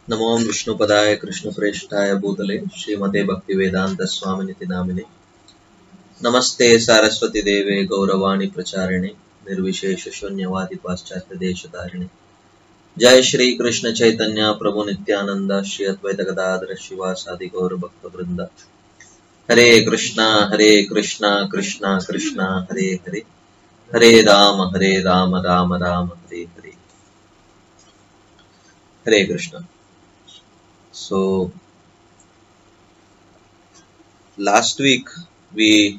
नमो विष्णुपदाय कृष्णप्रेष्ठाय भूतले श्रीमते भक्तिवेदांत स्वामिनिति नामिने नमस्ते सारस्वती देवे गौरवाणी प्रचारिणे निर्विशेष शून्यवादी पाश्चात्य देशधारिणे जय श्री कृष्ण चैतन्य प्रभु नित्यानंद श्री अद्वैत गदाधर शिवासादि गौर भक्त वृंद हरे Krishna Krishna Krishna Hare Hare Hare Ram Ram Ram Hare Hare Hare Krishna. So last week we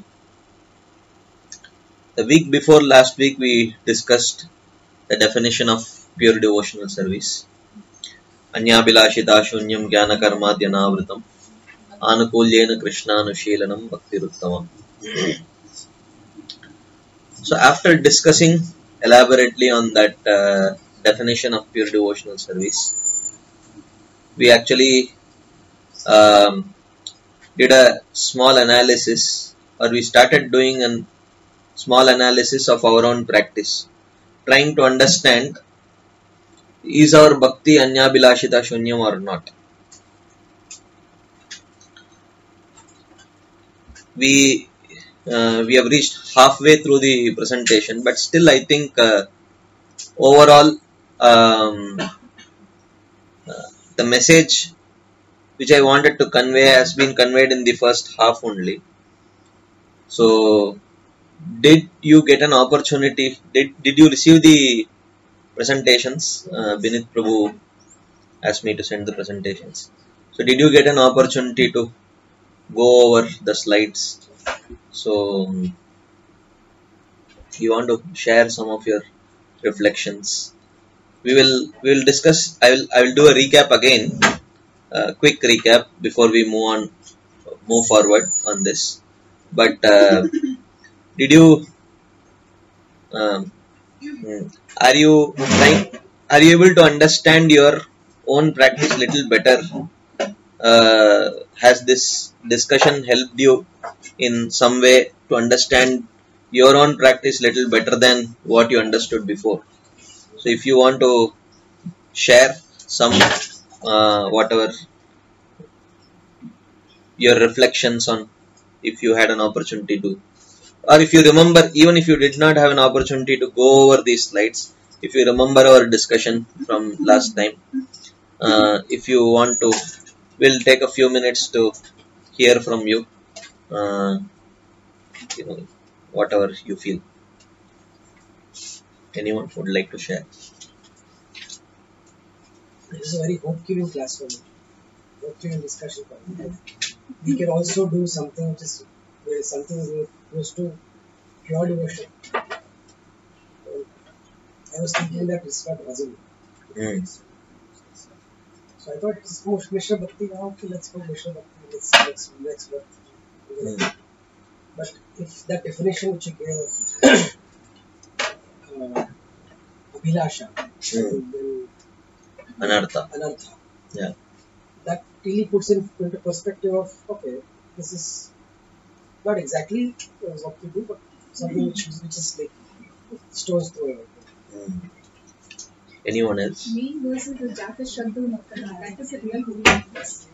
the week before last week we discussed the definition of pure devotional service. Anyabhilashita shunyam jnana karmadhyanavrtam anukulyena krishnanushilanam bhaktiruttamam. So after discussing elaborately on that definition of pure devotional service, we actually did a small analysis, or we started doing a small analysis of our own practice, trying to understand, is our bhakti anyabhilashita shunyam or not? We have reached halfway through the presentation, but still I think overall the message which I wanted to convey has been conveyed in the first half only. So did you get an opportunity, did you receive the presentations? Binit Prabhu asked me to send the presentations. So did you get an opportunity to go over the slides? So you want to share some of your reflections? We will discuss. I will do a recap again, a quick recap before we move forward on this. But did you um, are you trying, are you able to understand your own practice little better? Has this discussion helped you in some way to understand your own practice little better than what you understood before? So if you want to share some whatever your reflections on, if you had an opportunity to, or if you remember, even if you did not have an opportunity to go over these slides, if you remember our discussion from last time, if you want to, we'll take a few minutes to hear from you, uh, you know, whatever you feel. Anyone would like to share? This is a very hope-giving class for me. Hope-giving discussion for me. We can also do something which is something close to pure devotion. I was thinking that it's not possible. So I thought it's Mishra Bhakti. Okay, let's go Mishra Bhakti. Let's work. But if that definition which you gave of Abhilasha, Anartha. Yeah. That really puts into perspective of, okay, this is not exactly what we do, but something which is like stones throw away. Anyone else? Main verse is the Jata Shraddha Makkana. That is a real holy verse.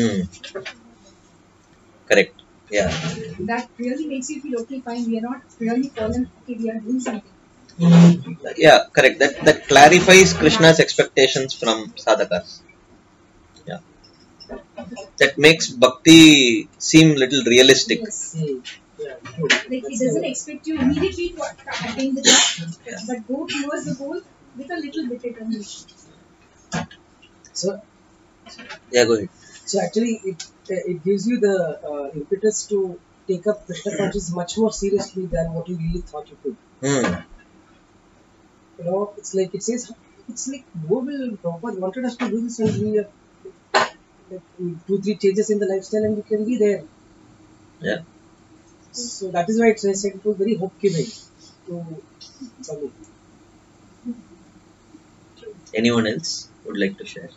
Correct. Yeah. That really makes you feel, okay, fine, we are not really fallen, okay, we are doing something. Yeah, correct. That clarifies Krishna's expectations from sadhakas. Yeah. That makes bhakti seem little realistic. Yes. Like it doesn't expect you immediately to attain the top, but go towards the goal with a little bit determination. So, yeah, go ahead. So actually, it gives you the impetus to take up Krishna consciousness much more seriously than what you really thought you could. You know, it's like it says, it's like Prabhupada wanted us to do this and we have like 2-3 changes in the lifestyle and we can be there. Yeah. So that is why I said it was very hope-giving to me. Anyone else would like to share?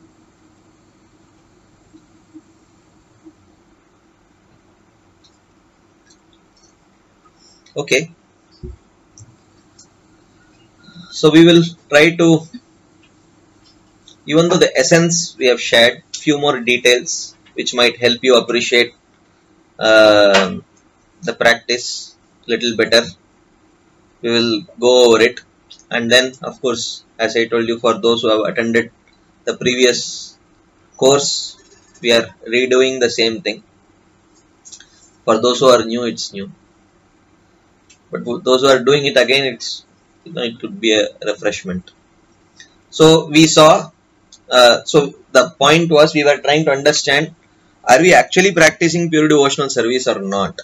Okay. So we will try to even though the essence we have shared, few more details which might help you appreciate the practice little better. We will go over it, and then of course, as I told you, for those who have attended the previous course, we are redoing the same thing. For those who are new, it's new, but for those who are doing it again, it's it could be a refreshment. So we saw. So the point was, we were trying to understand: are we actually practicing pure devotional service or not?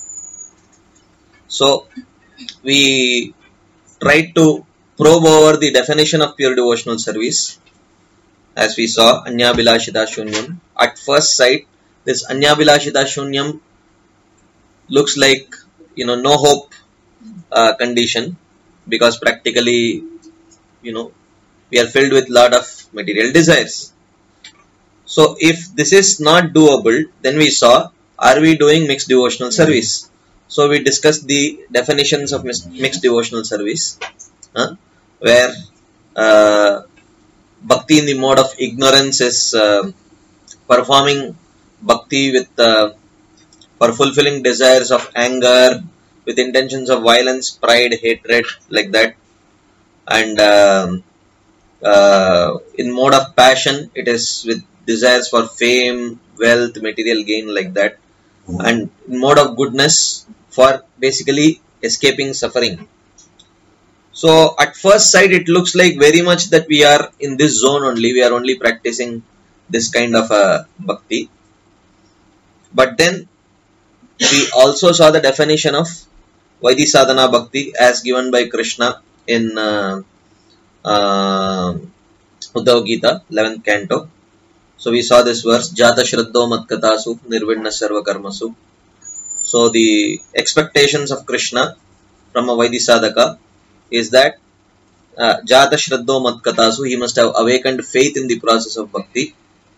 So we tried to probe over the definition of pure devotional service. As we saw, Anyabilashita Shunyam. At first sight, this Anyabilashita Shunyam looks like, no hope condition, because practically, we are filled with lot of material desires. So if this is not doable, then we saw, are we doing mixed devotional service? So we discussed the definitions of mixed devotional service, where bhakti in the mode of ignorance is performing bhakti with for fulfilling desires of anger, with intentions of violence, pride, hatred, like that. And in mode of passion, it is with desires for fame, wealth, material gain, like that. And in mode of goodness, for basically escaping suffering. So at first sight, it looks like very much that we are in this zone only. We are only practicing this kind of bhakti. But then we also saw the definition of Vaidhi Sadhana Bhakti as given by Krishna in Uddhava Gita, 11th canto. So we saw this verse, Jata Shraddho Matkatasu Nirvidna Sarva Karmasu. So the expectations of Krishna from a Vaidhi Sadhaka is that Jata Shraddho Matkatasu, he must have awakened faith in the process of bhakti.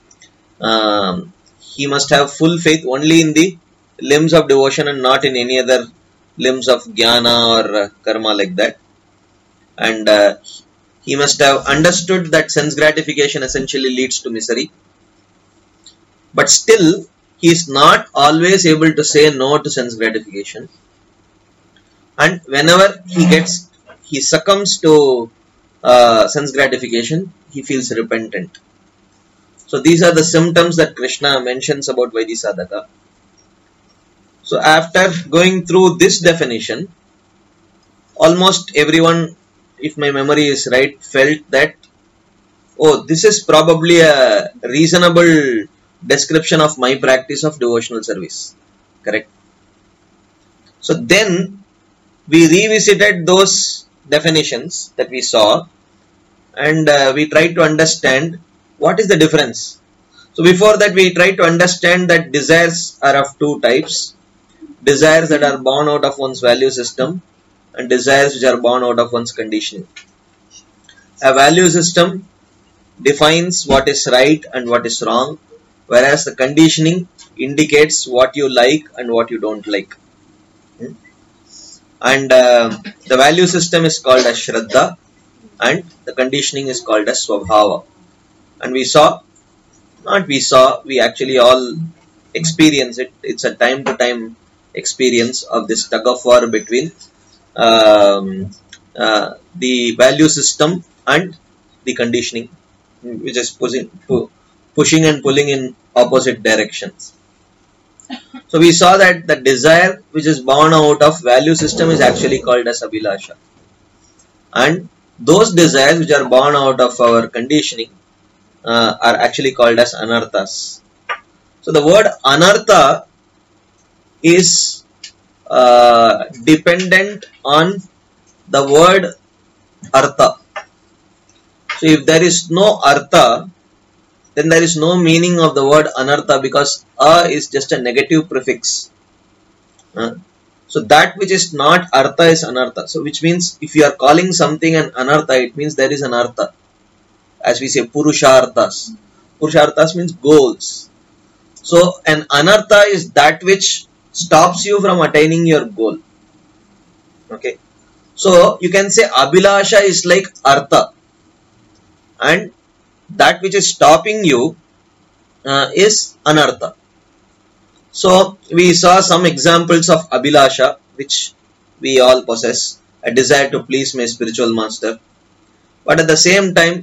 He must have full faith only in the limbs of devotion and not in any other limbs of jnana or karma, like that. And he must have understood that sense gratification essentially leads to misery. But still, he is not always able to say no to sense gratification. And whenever he succumbs to sense gratification, he feels repentant. So these are the symptoms that Krishna mentions about Vaidhi Sadhaka. So after going through this definition, almost everyone, if my memory is right, felt that, oh, this is probably a reasonable description of my practice of devotional service. Correct? So then we revisited those definitions that we saw, and we tried to understand what is the difference. So before that, we tried to understand that desires are of two types. Desires that are born out of one's value system, and desires which are born out of one's conditioning. A value system defines what is right and what is wrong, whereas the conditioning indicates what you like and what you don't like. And the value system is called as Shraddha, and the conditioning is called as Swabhava. And we actually all experience it. It's a time-to-time experience of this tug of war between the value system and the conditioning, which is pushing and pulling in opposite directions. So we saw that the desire which is born out of value system is actually called as Abhilasha. And those desires which are born out of our conditioning are actually called as Anarthas. So the word Anartha is dependent on the word Artha. So if there is no Artha, then there is no meaning of the word Anartha, because A is just a negative prefix. So that which is not Artha is Anartha. So which means if you are calling something an Anartha, it means there is an Artha. As we say, Purusharthas. Purusharthas means goals. So an Anartha is that which stops you from attaining your goal. Okay. So you can say Abhilasha is like Artha, and that which is stopping you is anartha. So we saw some examples of abhilasha, which we all possess, a desire to please my spiritual master. But at the same time,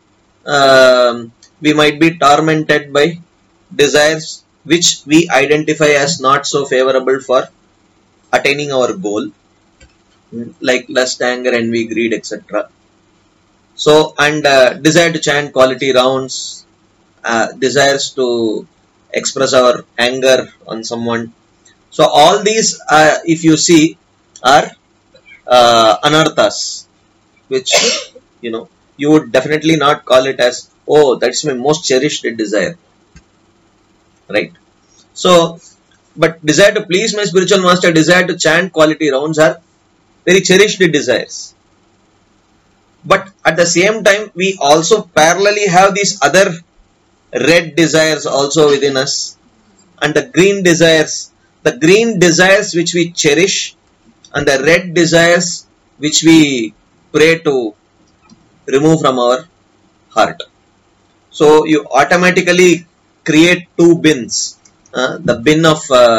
we might be tormented by desires which we identify as not so favorable for attaining our goal, like lust, anger, envy, greed, etc. So, and desire to chant quality rounds, desires to express our anger on someone. So, all these, if you see, are anarthas, which, you would definitely not call it as, oh, that's my most cherished desire, right? So, but desire to please my spiritual master, desire to chant quality rounds are very cherished desires. But at the same time, we also parallelly have these other red desires also within us, and the green desires which we cherish, and the red desires which we pray to remove from our heart. So you automatically create two bins, the bin of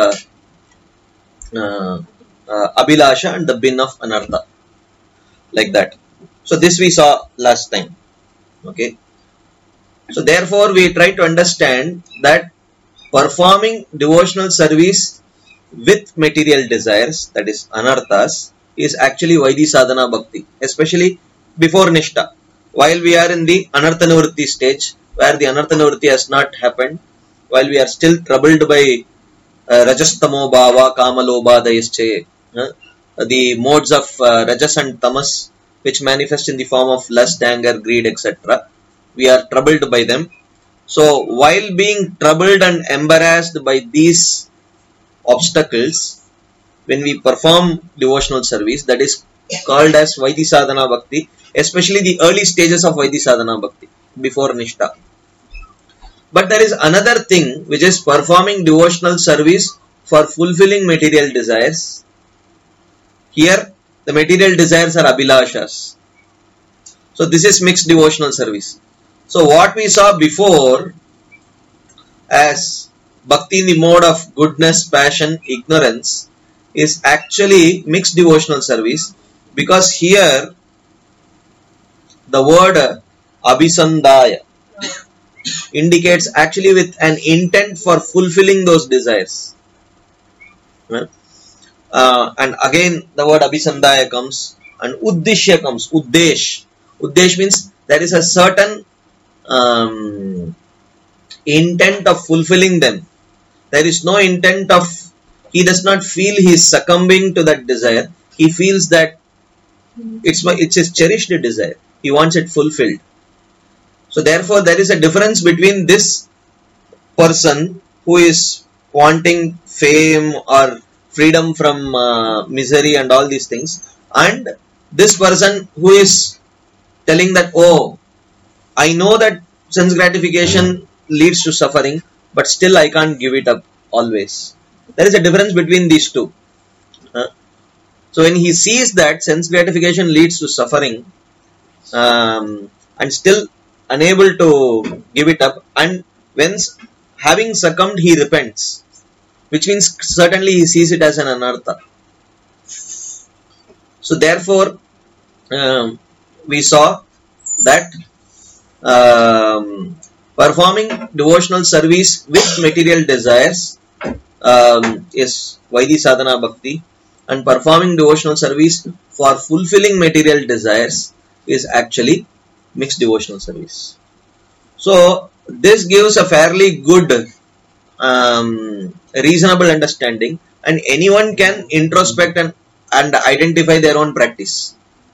abhilasha and the bin of anartha, like that. So this we saw last time. Okay. So therefore we try to understand that performing devotional service with material desires, that is anarthas, is actually Vaidhi sadhana bhakti, especially before Nishtha. While we are in the anartha nivritti stage, where the anartha nivritti has not happened, while we are still troubled by rajastamo bhava, kamalobha, dayasche, the modes of rajas and tamas, which manifest in the form of lust, anger, greed, etc. We are troubled by them. So, while being troubled and embarrassed by these obstacles, when we perform devotional service, that is called as Vaidhi sadhana bhakti, especially the early stages of Vaidhi sadhana bhakti, before Nishtha. But there is another thing, which is performing devotional service for fulfilling material desires. Here, the material desires are abhilashas. So this is mixed devotional service. So what we saw before as bhakti in the mode of goodness, passion, ignorance is actually mixed devotional service, because here the word abhisandaya indicates actually with an intent for fulfilling those desires. And again the word abhisandaya comes, and uddishya comes, uddesh. Uddesh means there is a certain intent of fulfilling them. There is no intent of, he does not feel he is succumbing to that desire. He feels that it's his cherished desire. He wants it fulfilled. So therefore there is a difference between this person who is wanting fame or freedom from misery and all these things, and this person who is telling that, oh, I know that sense gratification leads to suffering, but still I can't give it up always. There is a difference between these two. So when he sees that sense gratification leads to suffering, and still unable to give it up, and when having succumbed he repents, which means certainly he sees it as an anartha. So therefore we saw that performing devotional service with material desires is Vaidhi sadhana bhakti, and performing devotional service for fulfilling material desires is actually mixed devotional service. So this gives a fairly good reasonable understanding, and anyone can introspect and identify their own practice.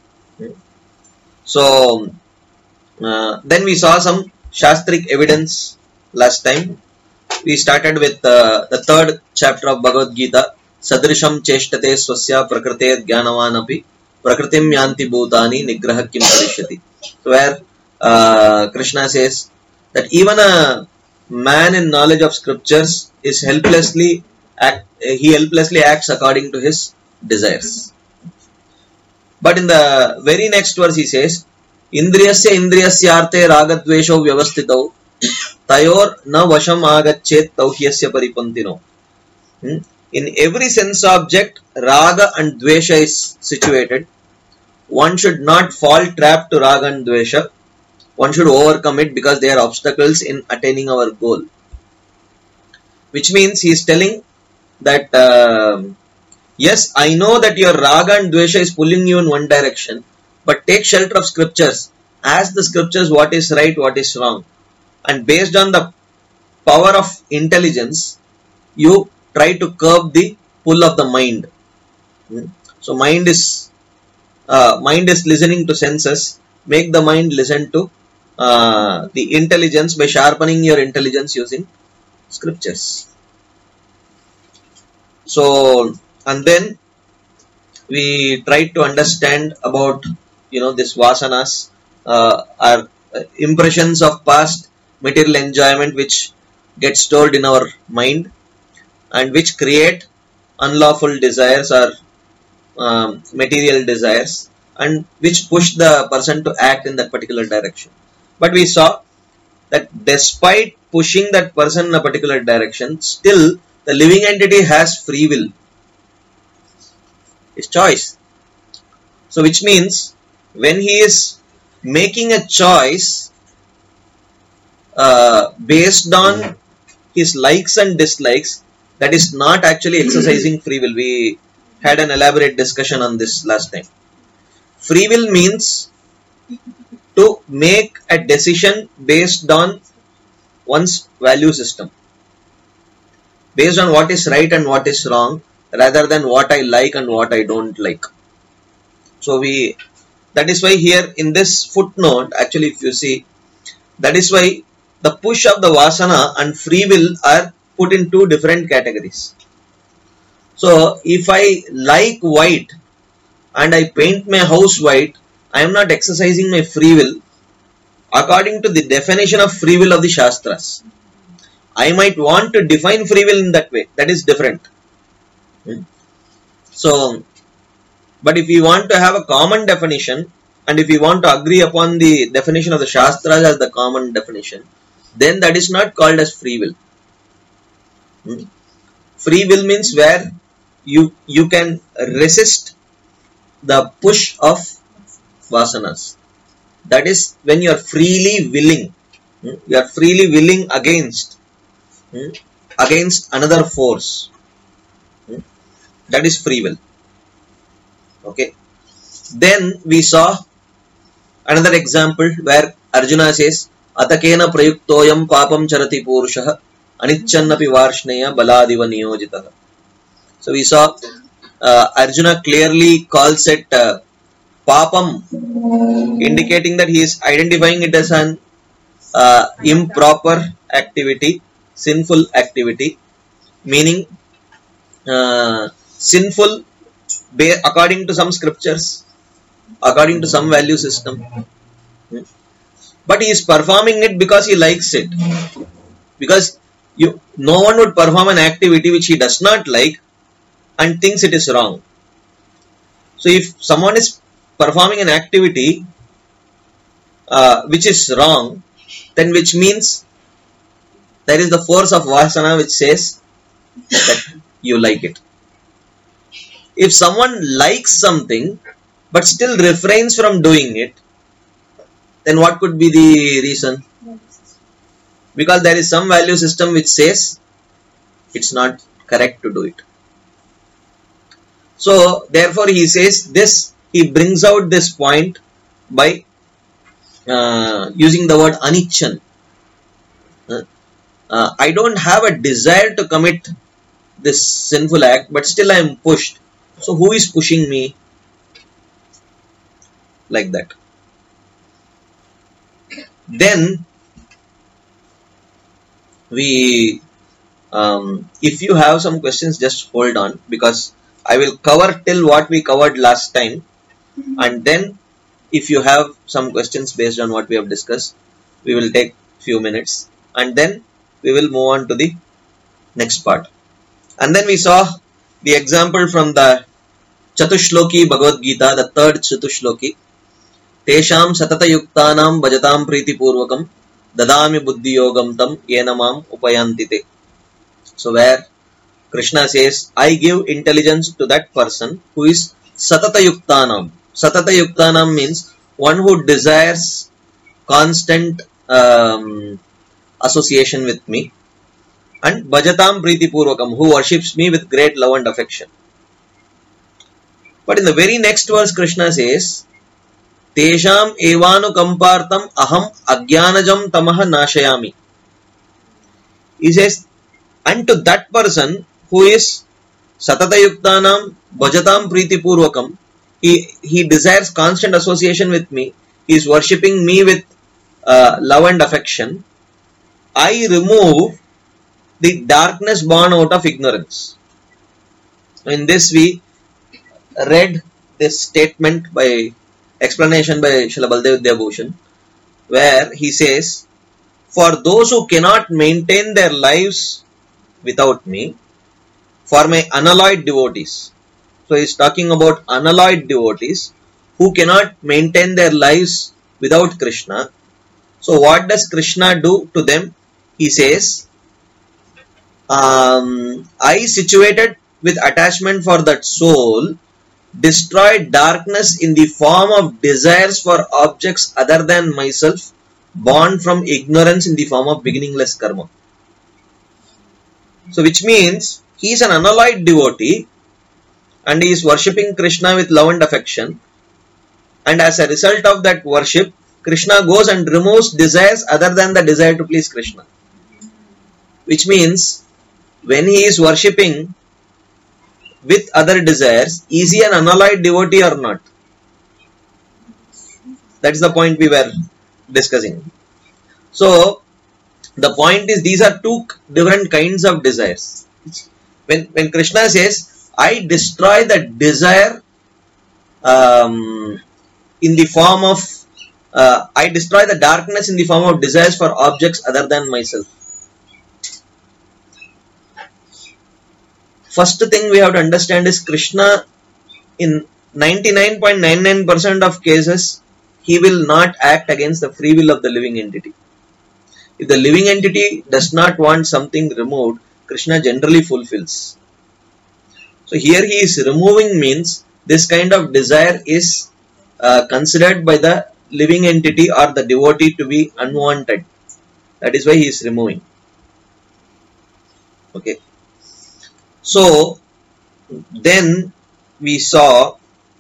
So then we saw some shastric evidence last time. We started with the third chapter of Bhagavad Gita, Sadrisham cheshtate swasya prakrite jnanavan api prakritim yanti bhutani nigraha kim karishyati. So where Krishna says that even a man in knowledge of scriptures is helplessly acts according to his desires. But in the very next verse he says, Indriyasya indriyasyarte ragadvesho vyavastitau tayor na vasham agachet tauhyasya paripantino. In every sense object, raga and dvesha is situated. One should not fall trap to raga and dvesha. One should overcome it because they are obstacles in attaining our goal. Which means he is telling that yes, I know that your raga and dvesha is pulling you in one direction, but take shelter of scriptures. Ask the scriptures what is right, what is wrong. And based on the power of intelligence, you try to curb the pull of the mind. So mind is listening to senses. Make the mind listen to the intelligence by sharpening your intelligence using scriptures. So, and then we try to understand about this vasanas are impressions of past material enjoyment which get stored in our mind and which create unlawful desires or material desires and which push the person to act in that particular direction. But we saw that despite pushing that person in a particular direction, still the living entity has free will. It's choice. So which means when he is making a choice based on his likes and dislikes, that is not actually exercising free will. We had an elaborate discussion on this last time. Free will means to make a decision based on one's value system, based on what is right and what is wrong, rather than what I like and what I don't like. So that is why here in this footnote, actually if you see, that is why the push of the vasana and free will are put in two different categories. So if I like white and I paint my house white, I am not exercising my free will according to the definition of free will of the Shastras. I might want to define free will in that way. That is different. So, but if we want to have a common definition and if we want to agree upon the definition of the Shastras as the common definition, then that is not called as free will. Free will means where you can resist the push of vasanas. That is when you are freely willing. You are freely willing against another force. That is free will. Okay. Then we saw another example where Arjuna says, Atakena prayuktoyam papam charati purushah anichannapi varshneya baladiva niyojitaha. So we saw Arjuna clearly calls it papam, indicating that he is identifying it as an improper activity, sinful activity, meaning sinful according to some scriptures, according to some value system. But he is performing it because he likes it. Because no one would perform an activity which he does not like and thinks it is wrong. So if someone is performing an activity which is wrong, then which means there is the force of vasana which says that you like it. If someone likes something but still refrains from doing it, then what could be the reason? Because there is some value system which says it's not correct to do it. So therefore he says this, he brings out this point by using the word anichan. I don't have a desire to commit this sinful act, but still I am pushed. So who is pushing me? Like that. Then if you have some questions, just hold on, because I will cover till what we covered last time, and then if you have some questions based on what we have discussed, we will take few minutes and then we will move on to the next part. And then we saw the example from the Chatushloki Bhagavad Gita, the third Chatushloki, Tesham satata yuktanam bhajatam priti purvakam dadami buddhi yogam tam yena mam upayantite. So where Krishna says, I give intelligence to that person who is satata yuktanam. Satata yuktanam means one who desires constant association with me, and bhajatam priti purvakam, who worships me with great love and affection. But in the very next verse, Krishna says, Tesham evanu kampartam aham agyanajam tamaha nashayami. He says, and to that person who is satata yuktanam bhajatam priti purvakam, he desires constant association with me, he is worshipping me with love and affection, I remove the darkness born out of ignorance. In this we read this statement by explanation by Srila Baldev Vidyabhushan, where he says, for those who cannot maintain their lives without me, for my unalloyed devotees. So he is talking about unalloyed devotees who cannot maintain their lives without Krishna. So what does Krishna do to them? He says, I situated with attachment for that soul, destroy darkness in the form of desires for objects other than myself, born from ignorance in the form of beginningless karma. So which means he is an unalloyed devotee and he is worshipping Krishna with love and affection, and as a result of that worship, Krishna goes and removes desires other than the desire to please Krishna. Which means when he is worshipping with other desires, is he an unalloyed devotee or not? That is the point we were discussing. So the point is, these are two different kinds of desires. When Krishna says, I destroy the desire in the form of I destroy the darkness in the form of desires for objects other than myself. First thing we have to understand is Krishna, in 99.99% of cases, he will not act against the free will of the living entity. If the living entity does not want something removed, Krishna generally fulfills. So here he is removing means this kind of desire is considered by the living entity or the devotee to be unwanted. That is why he is removing. Okay. So then we saw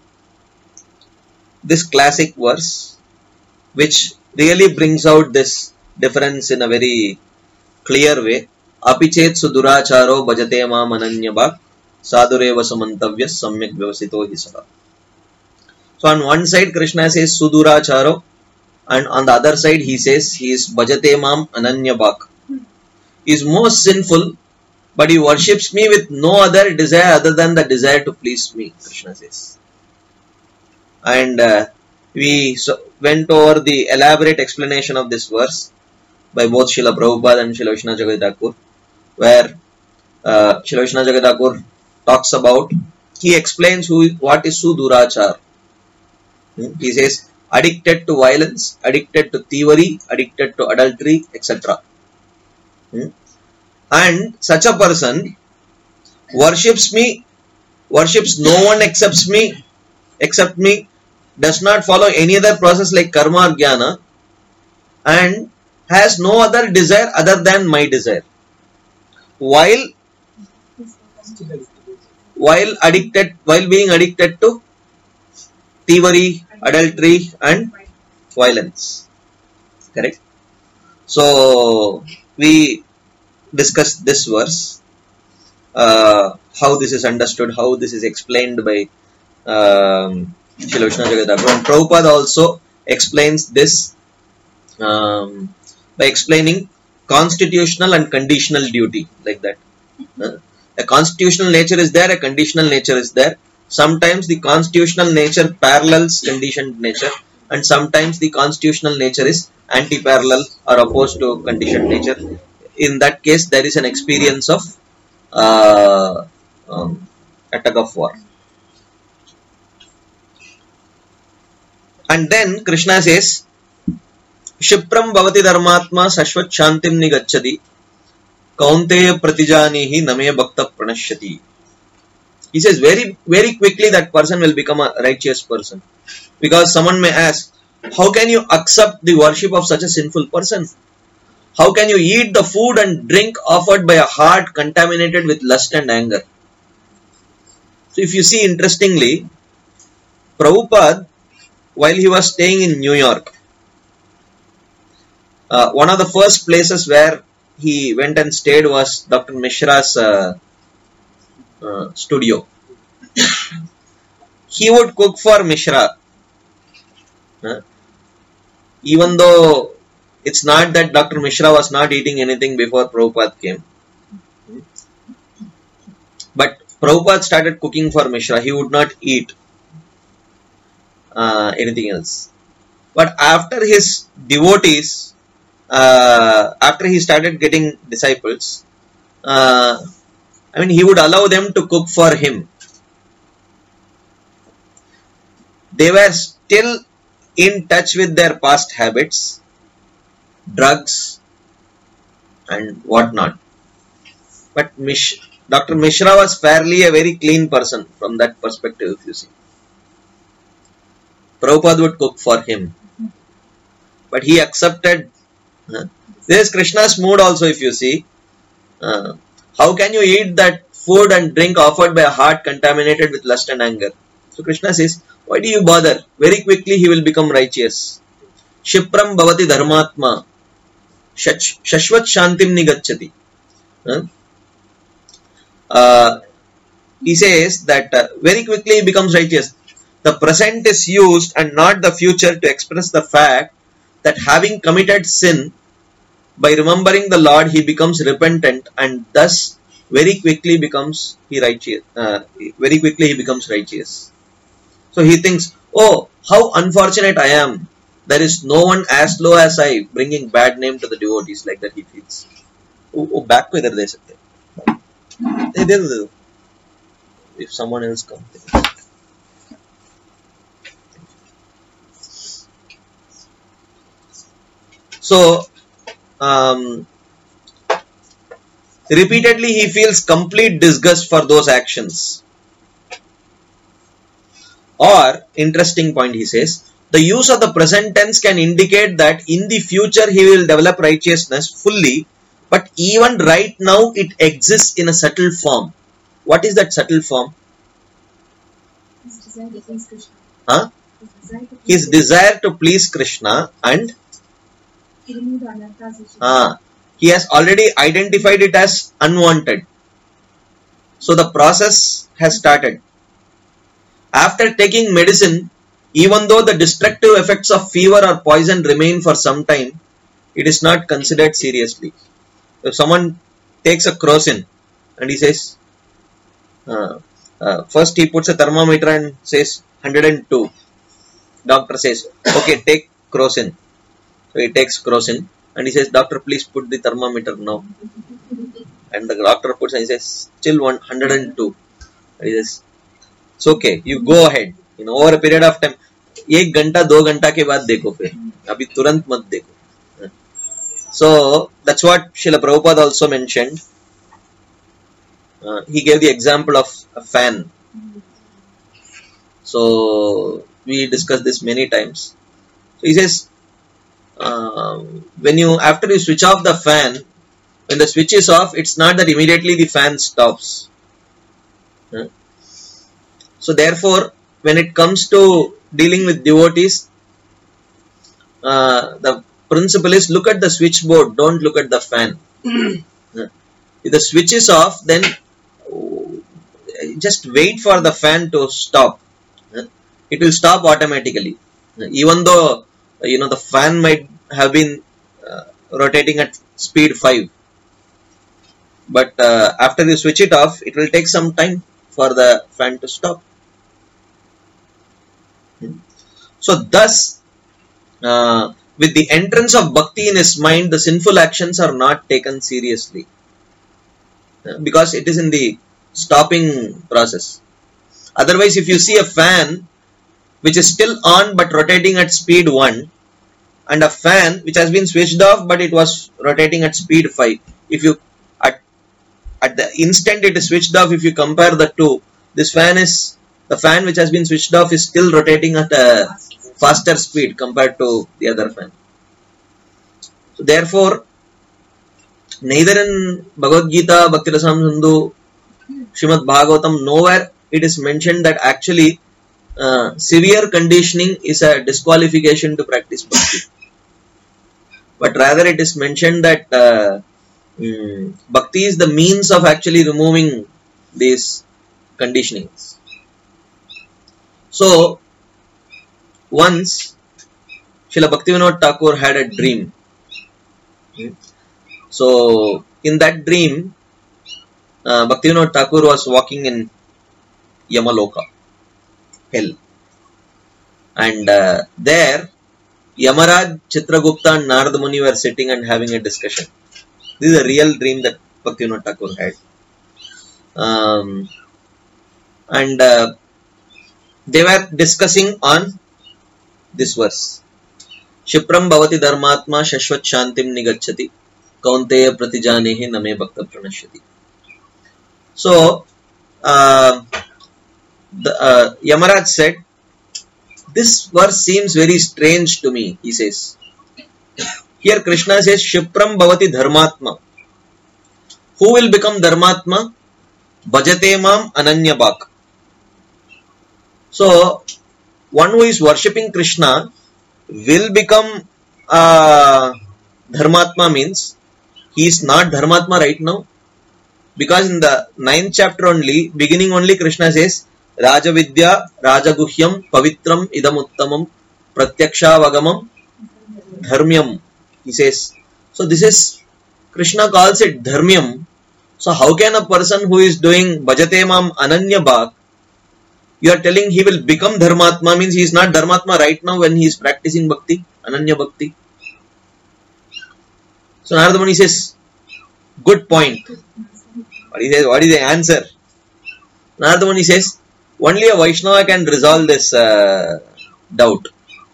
this classic verse which really brings out this difference in a very clear way. Apichet suduracharo bhajate ma mananyabhak sadureva samantavyas samyak vyavasito hi saha. So on one side Krishna says suduracharo, and on the other side he says he is bhajate mam ananyabhak. He is most sinful, but he worships me with no other desire other than the desire to please me, Krishna says. And we went over the elaborate explanation of this verse by both Srila Prabhupada and Srila Vishnu Jagai Thakur, where Srila Vishnu Jagai Thakur talks about, he explains what is Sudurachar. He says, addicted to violence, addicted to thievery, addicted to adultery, etc. And such a person worships me, worships no one except me, does not follow any other process like karma or jnana, and has no other desire other than my desire. While being addicted to thievery, adultery and violence. Correct? So we discussed this verse, how this is understood, how this is explained by Srila Vishnu Jagai Thakur. And Prabhupada also explains this by explaining constitutional and conditional duty, like that. A constitutional nature is there, a conditional nature is there. Sometimes the constitutional nature parallels conditioned nature, and sometimes the constitutional nature is anti-parallel or opposed to conditioned nature. In that case, there is an experience of a tug of war. And then Krishna says, Shipram bhavati dharmatma sashvat shantim nigacchati kaunteya pratijanihi name bhakta pranashyati. He says very, very quickly that person will become a righteous person. Because someone may ask, how can you accept the worship of such a sinful person? How can you eat the food and drink offered by a heart contaminated with lust and anger? So if you see, interestingly, Prabhupada, while he was staying in New York, one of the first places where he went and stayed was Dr. Mishra's studio. He would cook for Mishra. Even though it's not that Dr. Mishra was not eating anything before Prabhupada came. But Prabhupada started cooking for Mishra. He would not eat anything else. But after his devotees, after he started getting disciples, he would allow them to cook for him. They were still in touch with their past habits, drugs and whatnot. But Dr. Mishra was fairly a very clean person from that perspective, if you see. Prabhupada would cook for him. But he accepted. There is Krishna's mood also, if you see. How can you eat that food and drink offered by a heart contaminated with lust and anger? So Krishna says, why do you bother? Very quickly he will become righteous. Shipram bhavati dharmatma shashvat shantim nigacchati. He says that very quickly he becomes righteous. The present is used and not the future to express the fact that having committed sin, by remembering the Lord he becomes repentant and thus very quickly becomes righteous. Very quickly he becomes righteous. So he thinks, oh, how unfortunate I am. There is no one as low as I, bringing bad name to the devotees, like that he feels. Back ko idhar de sakte. If someone else comes. So, repeatedly he feels complete disgust for those actions. Or, interesting point he says, the use of the present tense can indicate that in the future he will develop righteousness fully, but even right now it exists in a subtle form. What is that subtle form? His desire to please Krishna. Huh? His desire to please Krishna and he has already identified it as unwanted. So the process has started. After taking medicine, even though the destructive effects of fever or poison remain for some time, it is not considered seriously. If someone takes a crocin and he says, first he puts a thermometer and says 102. Doctor says, okay, take crocin. So he takes crocin and he says, doctor, please put the thermometer now. And the doctor puts and he says, still 102. And he says, it's okay, you go ahead. Over a period of time, 1 घंटा 2 घंटा के बाद देखो फिर, अभी तुरंत मत देखो. So that's what Srila Prabhupada also mentioned. He gave the example of a fan. So we discussed this many times. So he says, after you switch off the fan, when the switch is off, it's not that immediately the fan stops. So therefore, when it comes to dealing with devotees, the principle is look at the switchboard, don't look at the fan. If the switch is off, then just wait for the fan to stop. It will stop automatically. Even though, the fan might have been rotating at speed 5. But after you switch it off, it will take some time for the fan to stop. So thus, with the entrance of bhakti in his mind, the sinful actions are not taken seriously. Because it is in the stopping process. Otherwise, if you see a fan which is still on but rotating at speed 1, and a fan which has been switched off but it was rotating at speed 5. If you at the instant it is switched off, if you compare the two, the fan which has been switched off is still rotating at a faster speed compared to the other fan. So therefore, neither in Bhagavad Gita, Bhakti Rasamrita Sindhu, Srimad Bhagavatam, nowhere it is mentioned that actually severe conditioning is a disqualification to practice bhakti. But rather it is mentioned that bhakti is the means of actually removing these conditionings. So, once Srila Bhaktivinoda Thakur had a dream. So, in that dream, Bhaktivinoda Thakur was walking in Yamaloka, hell. And there, Yamaraj, Chitragupta and Narada Muni were sitting and having a discussion. This is a real dream that Bhaktivinoda Thakur had. And they were discussing on this verse. Shipram bhavati dharmatma shashvat shantim nigacchati kaunteya pratijanehi name bhakta pranashyati. So, Yamaraj said, this verse seems very strange to me, he says. Here Krishna says, Shipram bhavati dharmatma. Who will become dharmatma? Bhajate mam ananya bhak. So, one who is worshipping Krishna will become dharmatma, means he is not dharmatma right now. Because in the 9th chapter only, beginning only, Krishna says, Raja Vidya, Raja Guhyam, Pavitram, Idam Uttamam, Pratyaksha Vagamam, Dharmyam. He says, so this is, Krishna calls it Dharmyam. So how can a person who is doing Bhajate Mam Ananya Bhak, you are telling he will become Dharmatma, means he is not Dharmatma right now when he is practicing Bhakti, Ananya Bhakti. So Narada Muni says, good point. What is the answer? Narada Muni says, only a Vaishnava can resolve this doubt.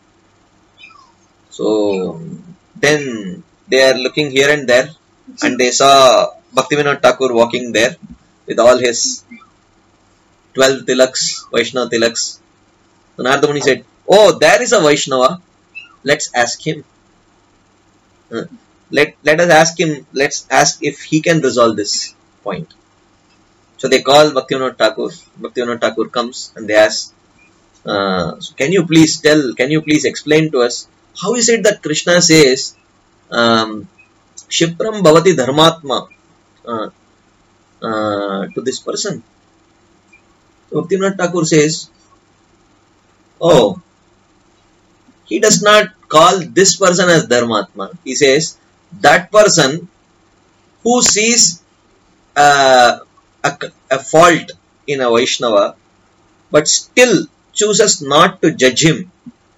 So then they are looking here and there, and they saw Bhaktivinoda Thakur walking there with all his 12 tilaks, Vaishnava tilaks. So Narada Muni said, oh, there is a Vaishnava. Let's ask him. Let us ask him. Let's ask if he can resolve this point. So they call Bhaktivinoda Thakur. Bhaktivinoda Thakur comes and they ask, so can you please explain to us, how is it that Krishna says, Shipram bhavati dharmatma to this person? So Bhaktivinoda Thakur says, oh, he does not call this person as dharmatma. He says, that person who sees a fault in a Vaishnava, but still chooses not to judge him,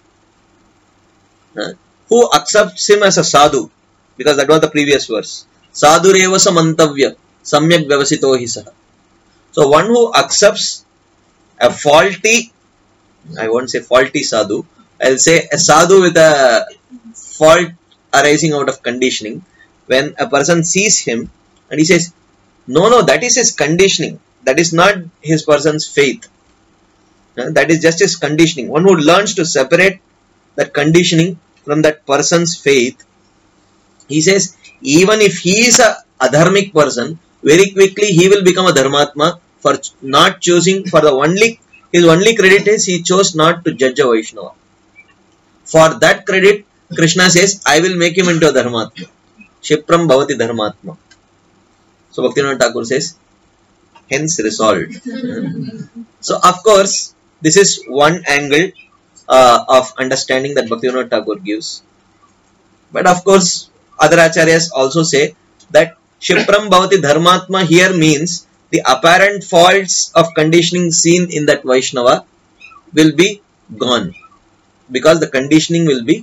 who accepts him as a sadhu, because that was the previous verse. Sadhu reva samantavya samyak vyavasito hi saha. So one who accepts a faulty, I won't say faulty sadhu, I'll say a sadhu with a fault arising out of conditioning. When a person sees him and he says, no, that is his conditioning. That is not his person's faith. That is just his conditioning. One who learns to separate that conditioning from that person's faith, he says, even if he is a adharmic person, very quickly he will become a dharmatma for not choosing, his only credit is he chose not to judge a Vaishnava. For that credit, Krishna says, I will make him into a dharmatma. Shipram bhavati dharmatma. So Bhaktivinoda Thakur says, hence resolved. So of course, this is one angle of understanding that Bhaktivinoda Thakur gives. But of course, other acharyas also say that Shipram bhavati dharmatma here means the apparent faults of conditioning seen in that Vaishnava will be gone, because the conditioning will be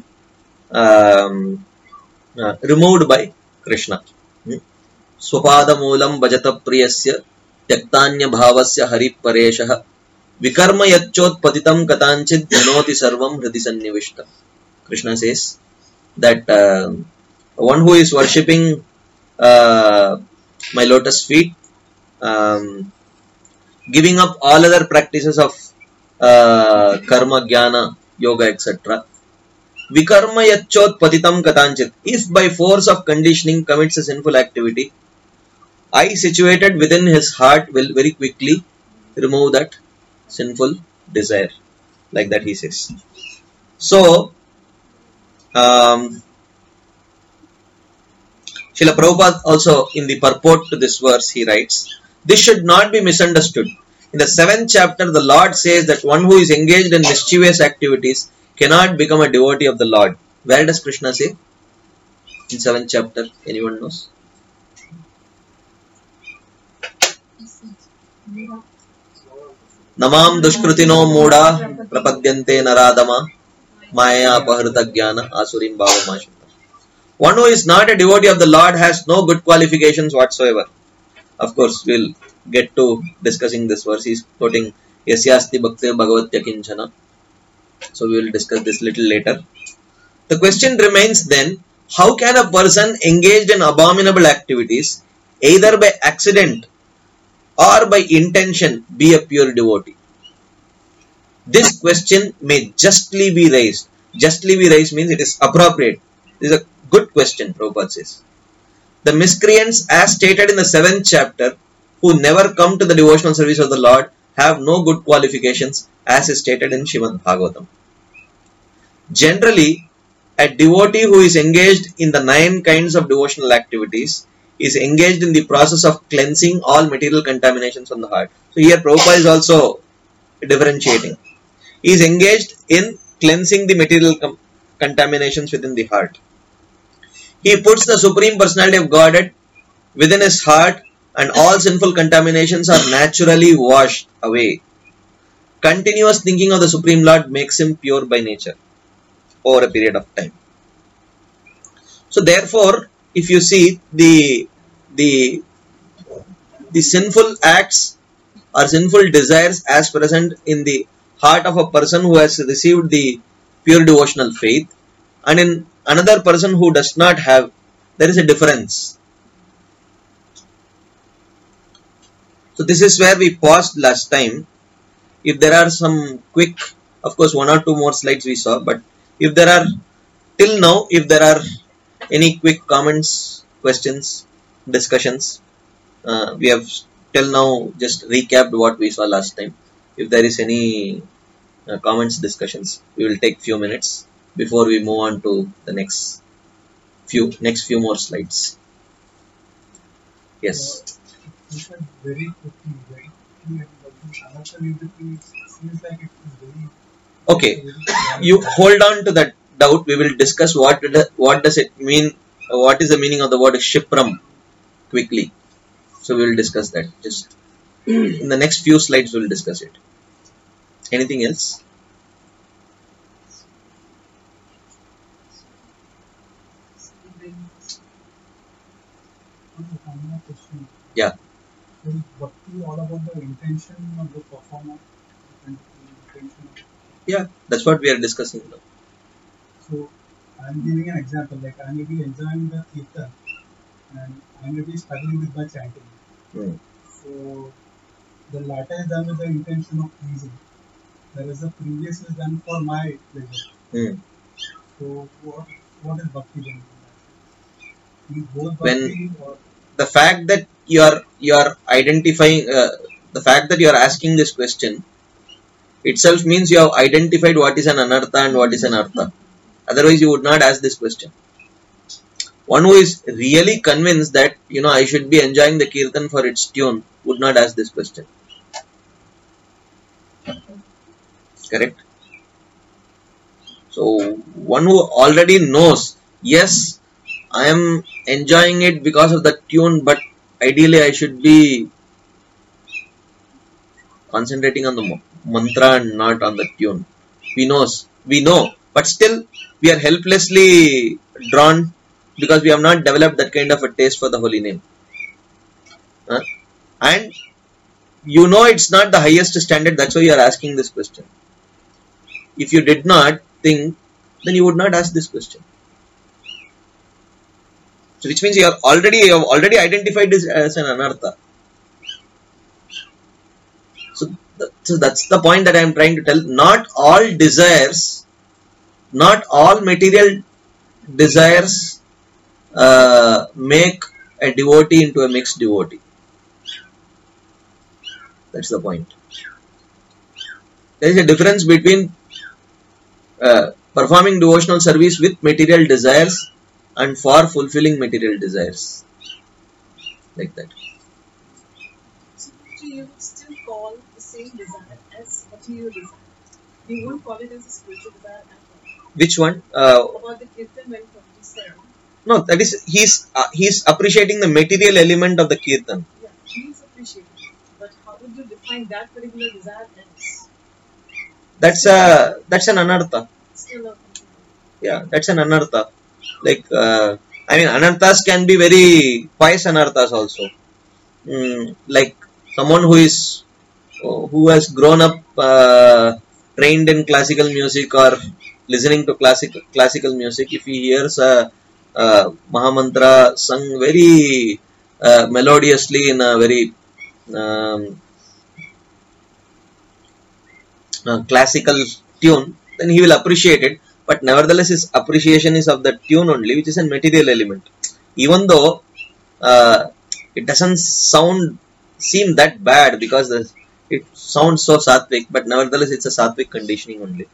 removed by Krishna. Swapada moolam bhajata priyasya tyaktanya bhavasya hari pareshah Vikarma yachot patitam katanchit dhanoti sarvam hridi sannivishta. Krishna says that one who is worshipping my lotus feet, giving up all other practices of karma, jnana, yoga, etc. Vikarma yachot patitam katanchit. If by force of conditioning commits a sinful activity, I situated within his heart will very quickly remove that sinful desire. Like that he says. So, Srila Prabhupada also in the purport to this verse he writes, this should not be misunderstood. In the 7th chapter, the Lord says that one who is engaged in mischievous activities cannot become a devotee of the Lord. Where does Krishna say? In 7th chapter, anyone knows? Namam dushkrutino mooda prapadyante naradama maya pahrita jnana asurim bhavamashita. One who is not a devotee of the Lord has no good qualifications whatsoever. Of course, we'll get to discussing this verse. He's quoting Yasyasti Bhakti Bhagavatya Kinchana. So we will discuss this little later. The question remains then, how can a person engaged in abominable activities, either by accident or by intention, be a pure devotee? This question may justly be raised. Justly be raised means it is appropriate. It is a good question, Prabhupada says. The miscreants, as stated in the 7th chapter, who never come to the devotional service of the Lord, have no good qualifications, as is stated in Srimad Bhagavatam. Generally, a devotee who is engaged in the 9 kinds of devotional activities is engaged in the process of cleansing all material contaminations from the heart. So here Prabhupada is also differentiating. He is engaged in cleansing the material contaminations within the heart. He puts the Supreme Personality of Godhead within his heart and all sinful contaminations are naturally washed away. Continuous thinking of the Supreme Lord makes him pure by nature over a period of time. So therefore, if you see the sinful acts or sinful desires as present in the heart of a person who has received the pure devotional faith, and in another person who does not have, there is a difference. So this is where we paused last time. If there are some quick, of course 1 or 2 more slides we saw, but if there are, till now, if there are any quick comments, questions, discussions, we have till now just recapped what we saw last time. If there is any comments, discussions, we will take few minutes before we move on to the next few more slides. Yes. Very quickly, and another interview seems like it is very. Okay, you hold on to that doubt. We will discuss what does it mean. What is the meaning of the word Shipram quickly. So we will discuss that. Just in the next few slides, we will discuss it. Anything else? Yeah. So bhakti all about the intention of the performer and the intention. Yeah, that's what we are discussing now. So I'm giving an example, like I may be enjoying the kirtan and I may be struggling with the chanting. So the latter is done with the intention of pleasing, whereas the previous is done for my pleasure. So what is bhakti then? Both bhakti or the fact that you are identifying, the fact that you are asking this question itself means you have identified what is an anartha and what is an artha. Otherwise, you would not ask this question. One who is really convinced that I should be enjoying the kirtan for its tune would not ask this question. Correct? So one who already knows, yes, I am enjoying it because of the tune, but ideally I should be concentrating on the mantra and not on the tune. We know, but still we are helplessly drawn because we have not developed that kind of a taste for the holy name. And you know it's not the highest standard, that's why you are asking this question. If you did not think, then you would not ask this question. So which means you have already identified this as an anartha. So that's the point that I am trying to tell. Not all desires, not all material desires make a devotee into a mixed devotee. That's the point. There is a difference between performing devotional service with material desires and for fulfilling material desires. Like that. So you would still call the same desire as material desire. You won't call it as a spiritual desire at all. Which one? About the kirtan when Prabhuji said. No, that is he's appreciating the material element of the kirtan. Yeah, he's appreciating. But how would you define that particular desire as? That's an anartha. Still a Yeah, that's an anartha. Like I mean, anarthas can be very pious anarthas also. Like someone who has grown up trained in classical music or listening to classical music, if he hears a Mahamantra sung very melodiously in a very classical tune, then he will appreciate it. But nevertheless, his appreciation is of the tune only, which is a material element. Even though it doesn't seem that bad because it sounds so sattvic, but nevertheless, it's a sattvic conditioning only.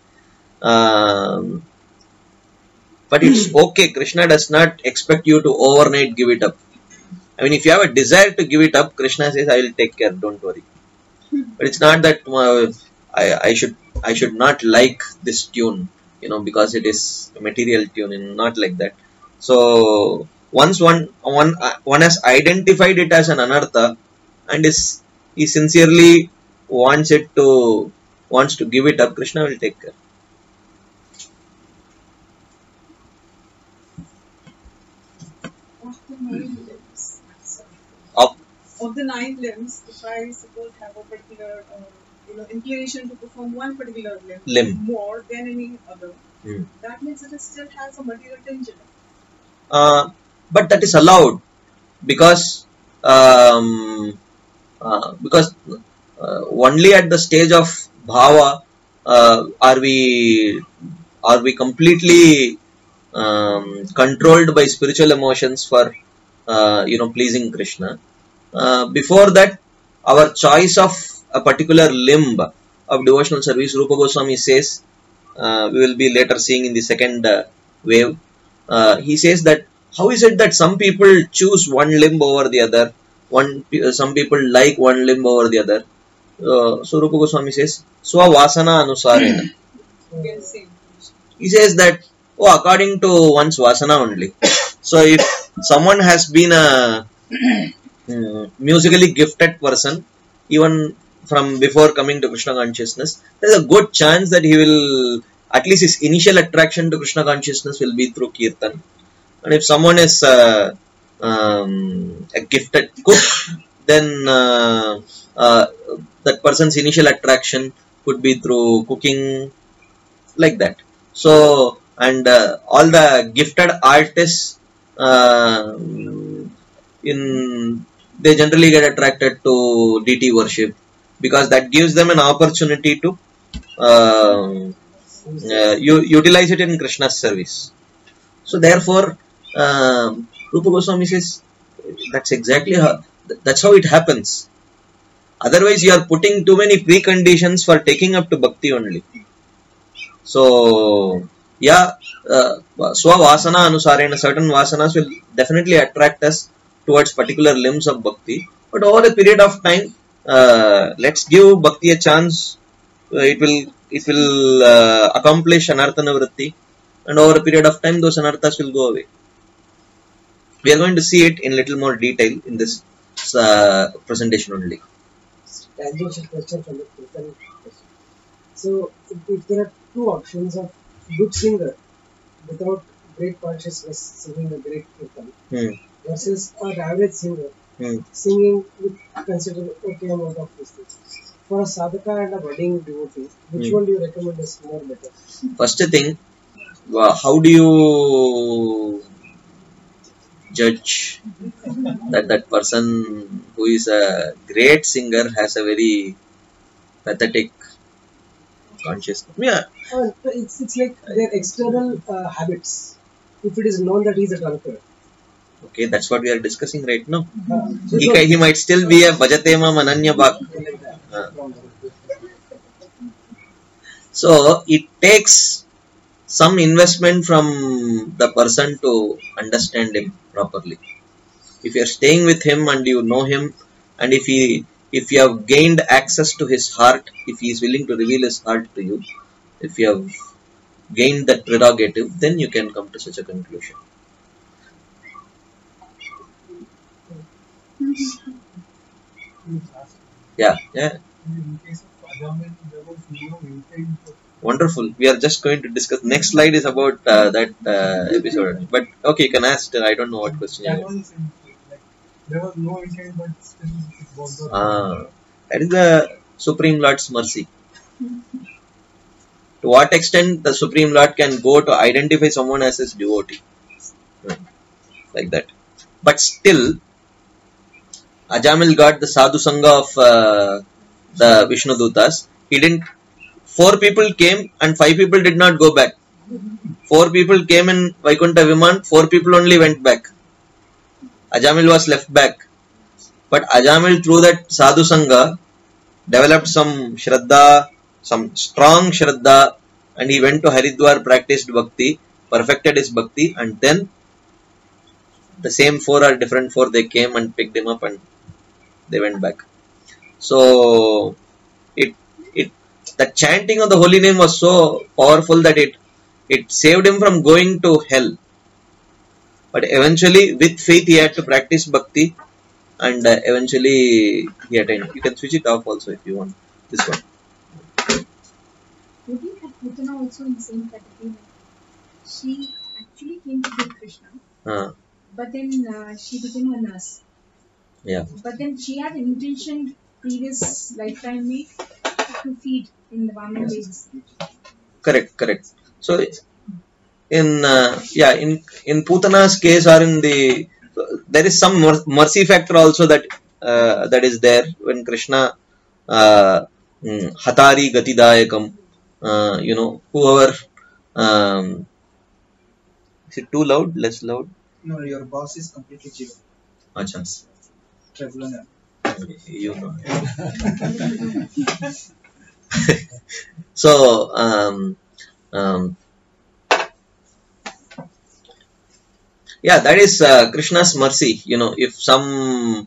But it's okay. Krishna does not expect you to overnight give it up. I mean, if you have a desire to give it up, Krishna says, "I will take care. Don't worry." But it's not that I should not like this tune, because it is a material tune, and not like that. So once one has identified it as an anartha, and he sincerely wants to give it up, Krishna will take care. Of the 9 limbs, if I suppose have a particular inclination to perform one particular limb more than any other, that means it still has a material tinge in it. But that is allowed because only at the stage of bhava are we completely controlled by spiritual emotions for pleasing Krishna. Before that, our choice of a particular limb of devotional service, Rupa Goswami says, we will be later seeing in the second wave, he says that how is it that some people choose one limb over the other, some people like one limb over the other. So Rupa Goswami says, Swavasana Anusarena. He says that, according to one's vasana only. So if someone has been a musically gifted person, even from before coming to Krishna consciousness, there's a good chance that he will, at least his initial attraction to Krishna consciousness will be through kirtan. And if someone is a gifted cook, then that person's initial attraction could be through cooking, like that. So, and all the gifted artists they generally get attracted to deity worship because that gives them an opportunity to utilize it in Krishna's service. So therefore, Rupa Goswami says that's how it happens. Otherwise, you are putting too many preconditions for taking up to bhakti only. So, Swavasana Anusarena, certain vasanas will definitely attract us towards particular limbs of bhakti. But over a period of time, let's give bhakti a chance. It will accomplish anartha nivritti, and over a period of time, those anarthas will go away. We are going to see it in little more detail in this presentation only. Tangential question from the Kirtan question. So, if there are two options of good singer without great consciousness singing a great Kirtan, versus an average singer singing with consider okay amount of this thing. For a sadhaka and a budding devotee, which one do you recommend is more better? First thing, how do you judge that person who is a great singer has a very pathetic consciousness? Yeah. It's like their external habits. If it is known that he is a drunkard. Okay, that's what we are discussing right now. He might still be a Bhajatema Mananya Bhak. So it takes some investment from the person to understand him properly. If you are staying with him and you know him, and if you have gained access to his heart, if he is willing to reveal his heart to you, if you have gained that prerogative, then you can come to such a conclusion. Yeah. In case of Ajamil, there was no intent. Wonderful. We are just going to discuss. Next slide is about that episode. But okay, you can ask. I don't know what question. That was like there was no intent, but still it was the. That is the Supreme Lord's mercy. To what extent the Supreme Lord can go to identify someone as his devotee, like that. But still, Ajamil got the sadhu sangha of the Vishnu Dutas. He didn't. 4 people came and 5 people did not go back. 4 people came in Vaikuntha Viman, 4 people only went back. Ajamil was left back. But Ajamil, through that sadhu sangha, developed some shraddha, some strong shraddha, and he went to Haridwar, practiced bhakti, perfected his bhakti, and then the same 4 are different 4, they came and picked him up and they went back. So that chanting of the holy name was so powerful that it saved him from going to hell. But eventually, with faith, he had to practice bhakti, and eventually he attained. You can switch it off also if you want. This one. Would you have Putana also in the same category? She actually came to meet Krishna, but then she became a nurse. Yeah. But then she had an intention previous lifetime to feed in the Vaman days. Correct. So in Putana's case, or in there is some mercy factor also that is there when Krishna Hatari Gatidayakam, whoever is it too loud, less loud? No, your boss is completely chill. Acha. Traveler. You know. So that is Krishna's mercy. If some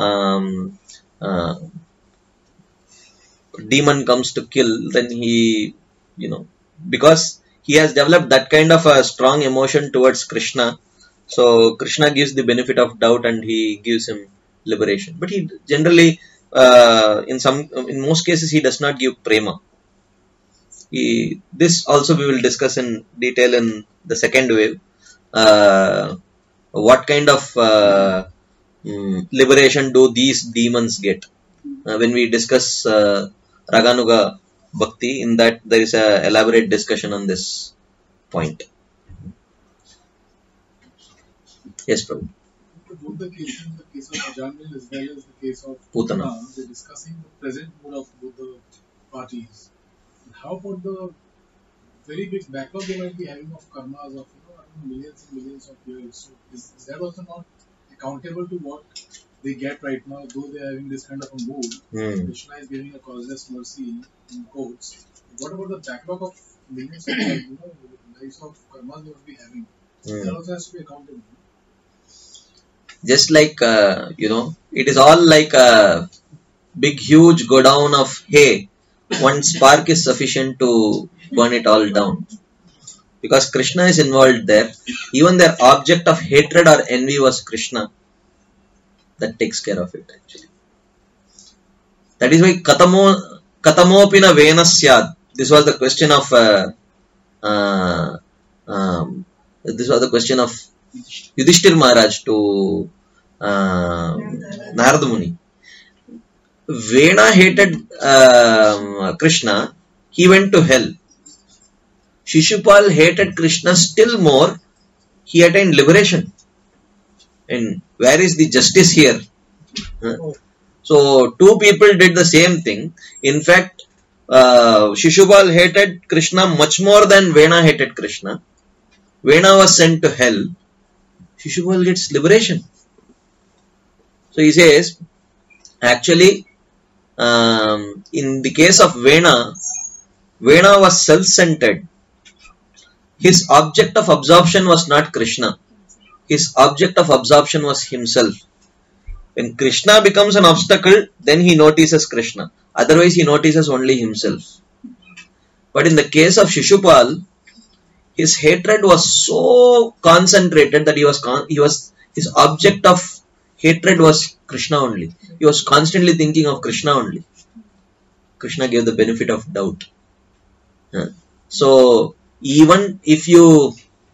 demon comes to kill, then he, because he has developed that kind of a strong emotion towards Krishna, so Krishna gives the benefit of doubt and he gives him liberation. But he generally, in most cases, he does not give prema. This also we will discuss in detail in the second wave. What kind of liberation do these demons get? When we discuss Raganuga Bhakti, in that there is a elaborate discussion on this point. Yes, Prabhu. Both the case of Ajamil as well as the case of Putana, they're discussing the present mood of both the parties. How about the very big backlog they might be having of karmas of millions and millions of years? So is that also not accountable to what they get right now, though they are having this kind of a mood? Krishna is giving a causeless mercy in quotes. What about the backlog of millions of lives of karmas they would be having? That also has to be accountable. Just like it is all like a big huge go down of hay. One spark is sufficient to burn it all down. Because Krishna is involved there. Even their object of hatred or envy was Krishna. That takes care of it actually. That is why Katamopina Venasyad. This was the question of Yudhishthir Maharaj to Narada Muni. Vena hated Krishna, he went to hell. Shishupal hated Krishna still more, he attained liberation. And where is the justice here? So, two people did the same thing. In fact, Shishupal hated Krishna much more than Vena hated Krishna. Vena was sent to hell. Shishupal gets liberation. So, he says, actually, in the case of Vena, Vena was self-centered. His object of absorption was not Krishna. His object of absorption was himself. When Krishna becomes an obstacle, then he notices Krishna. Otherwise, he notices only himself. But in the case of Shishupal, his hatred was so concentrated that his object of hatred was Krishna only. He was constantly thinking of Krishna only. Krishna gave the benefit of doubt. So, even if you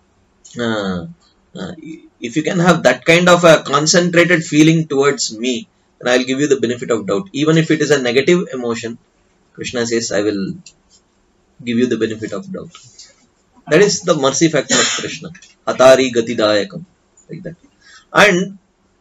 can have that kind of a concentrated feeling towards me, then I will give you the benefit of doubt. Even if it is a negative emotion, Krishna says, I will give you the benefit of doubt. That is the mercy factor of Krishna. Hatari gati dayakam. Like that.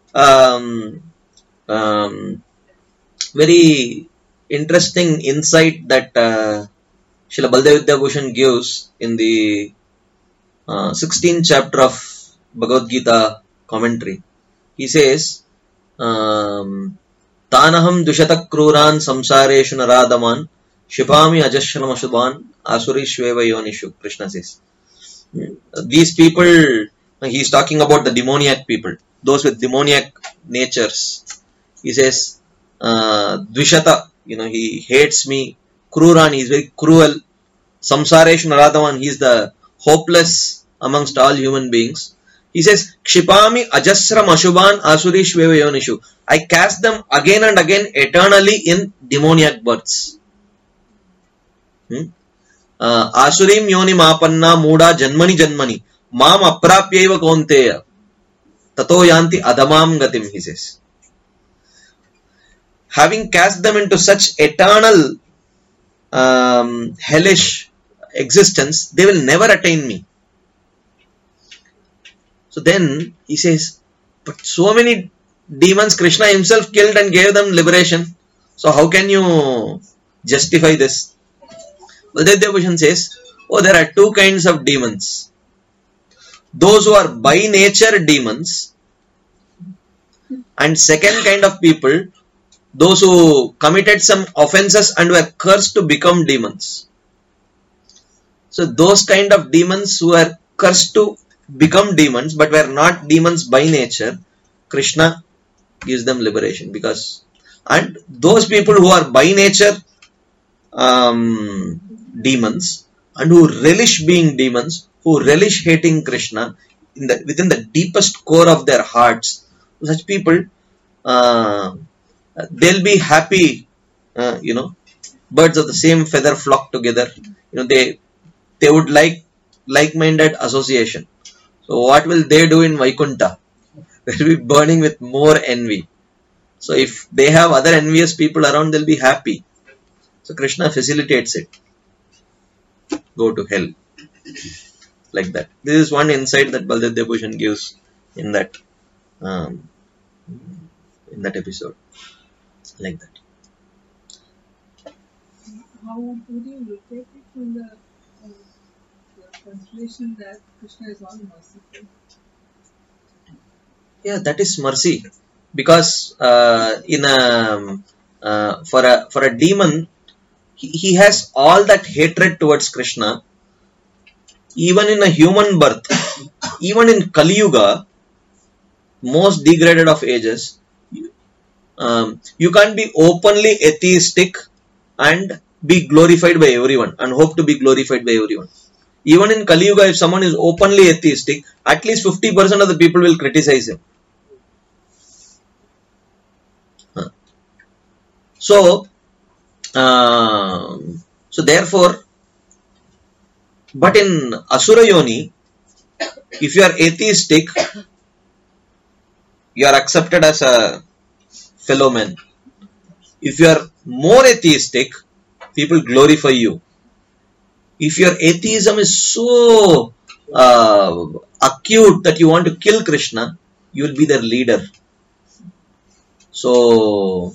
And very interesting insight that Srila Baldev Vidyabhushan gives in the 16th chapter of Bhagavad Gita commentary. He says, Tanaham dushata kruran samsareshu naradaman shipami ajashram ashuban asuri shveva yonishu. Krishna says. These people, he is talking about the demoniac people, those with demoniac natures. He says, Dvishata, he hates me. Kruran, he is very cruel. Samsareshu naradaman, he is the hopeless amongst all human beings. He says, Kshipami ajasram ashuban asuri shveva yonishu. I cast them again and again eternally in demoniac births. Asurim yoni mapanna muda janmani janmani mam aprapyaiva konteya tato yanti adamam gatim, he says. Having cast them into such eternal hellish existence, they will never attain me. So then he says, but so many demons Krishna himself killed and gave them liberation. So how can you justify this? Baldev Vidyabhushan says, there are two kinds of demons. Those who are by nature demons, and second kind of people, those who committed some offenses and were cursed to become demons. So those kind of demons who were cursed to become demons but were not demons by nature, Krishna gives them liberation. And those people who are by nature demons and who relish being demons, who relish hating Krishna within the deepest core of their hearts, such people, they'll be happy, birds of the same feather flock together. They would like-minded association. So what will they do in Vaikuntha? They'll be burning with more envy. So if they have other envious people around, they'll be happy. So Krishna facilitates it. Go to hell. Like that. This is one insight that Baldev Vidyabhushan gives in that episode. Like that. How would you look at it from the consideration that Krishna is all merciful? Yeah, that is mercy. Because for a demon, he has all that hatred towards Krishna. Even in a human birth, even in Kali Yuga, most degraded of ages, you can't be openly atheistic and be glorified by everyone and hope to be glorified by everyone. Even in Kali Yuga, if someone is openly atheistic, at least 50% of the people will criticize him. So therefore, but in Asura Yoni, if you are atheistic, you are accepted as a fellow man. If you are more atheistic, people glorify you. If your atheism is so acute that you want to kill Krishna, you will be their leader. So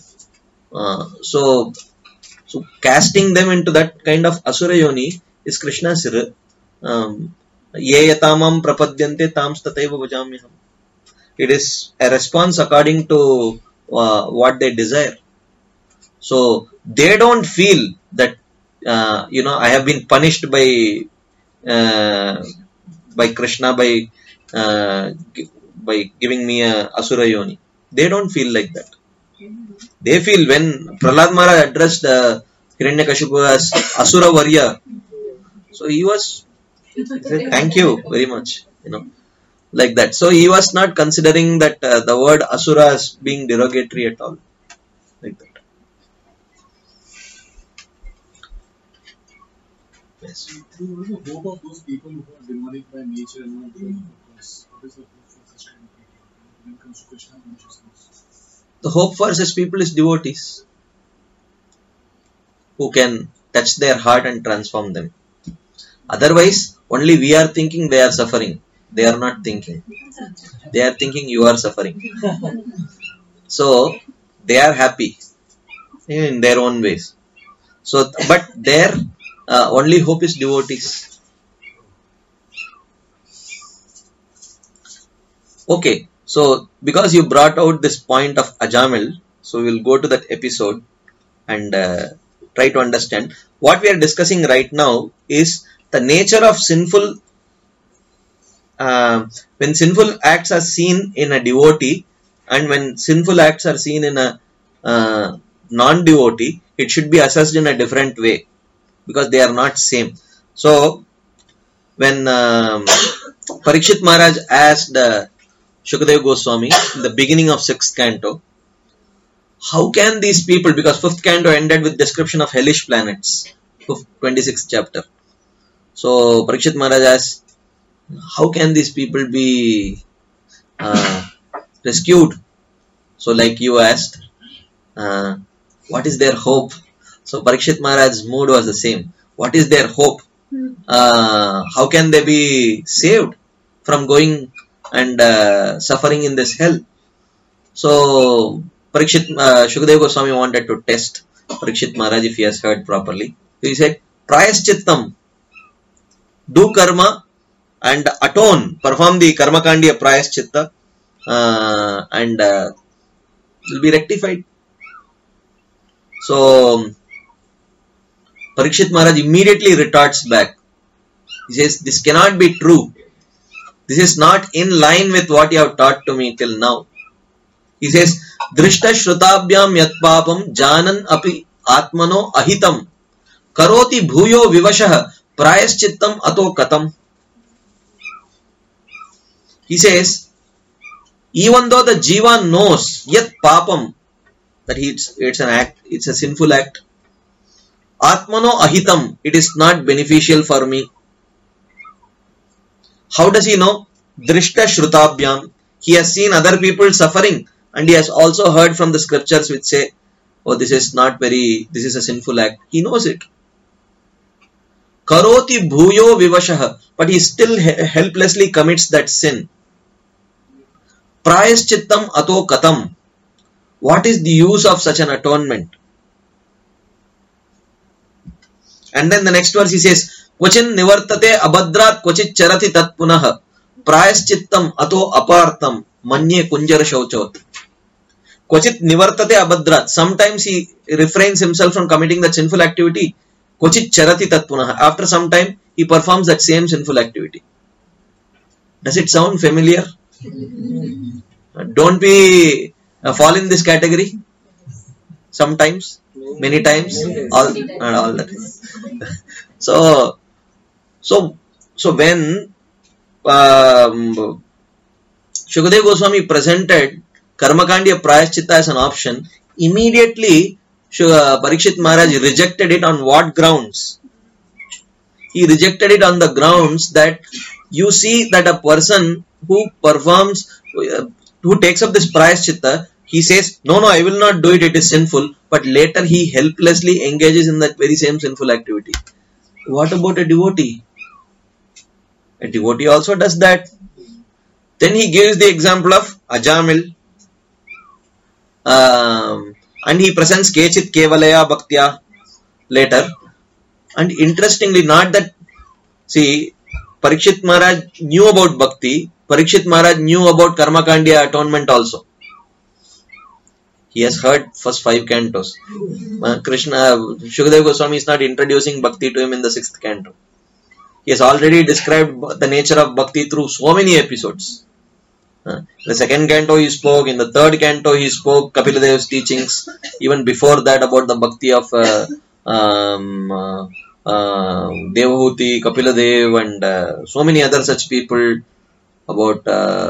casting them into that kind of asura yoni is Krishna's ye yatamam prapadyante tams tataiva bhajamyaham. It is a response according to what they desire. So they don't feel that I have been punished by Krishna by giving me a asura yoni. They don't feel like that. They feel when Prahlad Maharaj addressed Hiranyakashipu as Asura Varya, so he was, thank you very much, like that. So he was not considering that the word Asura as being derogatory at all, like that. Yes. What is the hope of those people who are demonic by nature and not demonic by purpose? What is the hope for such kind of people when it comes to Krishna consciousness? The hope for such people is devotees who can touch their heart and transform them. Otherwise, only we are thinking they are suffering. They are not thinking. They are thinking you are suffering. So, they are happy in their own ways. So, but their only hope is devotees. Okay. So, because you brought out this point of Ajamil, so we'll go to that episode and try to understand. What we are discussing right now is the nature of sinful, when sinful acts are seen in a devotee and when sinful acts are seen in a non-devotee, it should be assessed in a different way because they are not same. So, when Parikshit Maharaj asked Shukadeva Goswami in the beginning of 6th canto, how can these people, because 5th canto ended with description of hellish planets, 26th chapter. So Parikshit Maharaj asked, how can these people be rescued? So like you asked, what is their hope? So Parikshit Maharaj's mood was the same. What is their hope? How can they be saved from going and suffering in this hell? So Shukadeva Goswami wanted to test Parikshit Maharaj if he has heard properly. So he said, Prayaschittam, do karma and atone, perform the karma kandi of Prayaschitta and will be rectified. So Parikshit Maharaj immediately retorts back. He says, this cannot be true. This is not in line with what you have taught to me till now. He says, Drishta Shrutabhyam Yat Papam Janan Api Atmano Ahitam Karoti Bhuyo Vivashah Prayaschittam Ato Katam. He says, even though the Jiva knows Yat Papam, that it's an act, it's a sinful act, Atmano Ahitam, it is not beneficial for me. How does he know? Drishta Shrutabhyam. He has seen other people suffering and he has also heard from the scriptures which say, oh, this is a sinful act. He knows it. Karoti bhuyo vivashah. But he still helplessly commits that sin. Prayaschittam ato katam. What is the use of such an atonement? And then the next verse he says, Kvachin nivartate abhadrat kvachit charati tat punah prayaschittam ato apartam manye kunjara shauchot. Kvachit nivartate abhadrat. Sometimes he refrains himself from committing that sinful activity. Kvachit charati tat punah. After some time, he performs that same sinful activity. Does it sound familiar? Don't we fall in this category? Sometimes, many times, all the time. So when Shukadeva Goswami presented Karmakandi of Prayaschitta as an option, immediately Parikshit Maharaj rejected it on what grounds? He rejected it on the grounds that you see that a person who performs, who takes up this prayaschitta, he says, no, I will not do it, it is sinful, but later he helplessly engages in that very same sinful activity. What about a devotee? A devotee also does that. Then he gives the example of Ajamil, and he presents Kechit Kevalaya Bhaktya later. And interestingly, not that, see, Parikshit Maharaj knew about Bhakti, Parikshit Maharaj knew about Karma Kandiya atonement also. He has heard first 5 cantos. Shukadeva Goswami is not introducing Bhakti to him in the 6th canto. He has already described the nature of Bhakti through so many episodes. The 2nd canto he spoke, in the 3rd canto he spoke Kapiladeva's teachings, even before that about the Bhakti of Devahuti, Kapiladev and so many other such people, about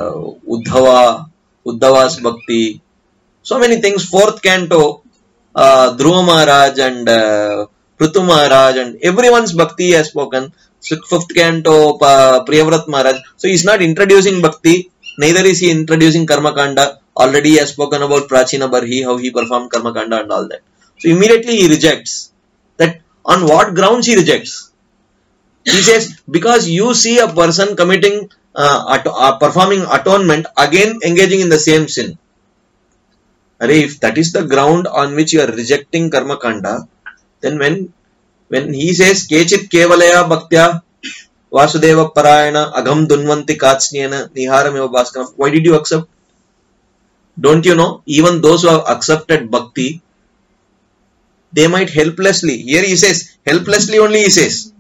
Uddhava's Bhakti. So many things. 4th canto, Dhruva Maharaj and Prithu Maharaj and everyone's Bhakti he has spoken. 5th canto, Priyavrat Maharaj. So he is not introducing Bhakti, neither is he introducing Karma Kanda. Already he has spoken about Prachina Barhi, how he performed Karma Kanda and all that. So immediately he rejects. That on what grounds he rejects? He says, because you see a person committing, performing atonement, again engaging in the same sin. If that is the ground on which you are rejecting Karma Kanda, then when he says Kechit Kevalaya Bhaktya Vasudeva Parayana Agham Dunvanti Katsniyana Niharameva Bhaskaram, why did you accept? Don't you know, even those who have accepted Bhakti, they might helplessly, here he says, helplessly only he says,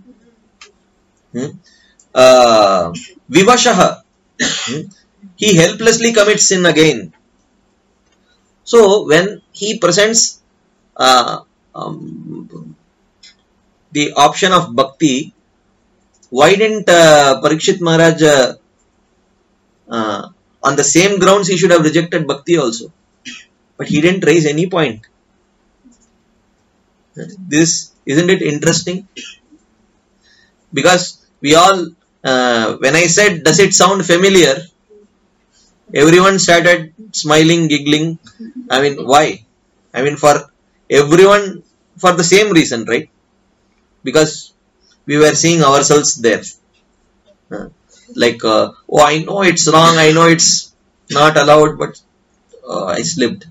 Vivashaha, he helplessly commits sin again. So when he presents the option of Bhakti, why didn't Parikshit Maharaj on the same grounds he should have rejected Bhakti also? But he didn't raise any point. This, isn't it interesting? Because we all, when I said, does it sound familiar? Everyone started smiling, giggling. I mean, why? I mean, for everyone, for the same reason, right? Because we were seeing ourselves there. I know it's wrong, I know it's not allowed, but I slipped.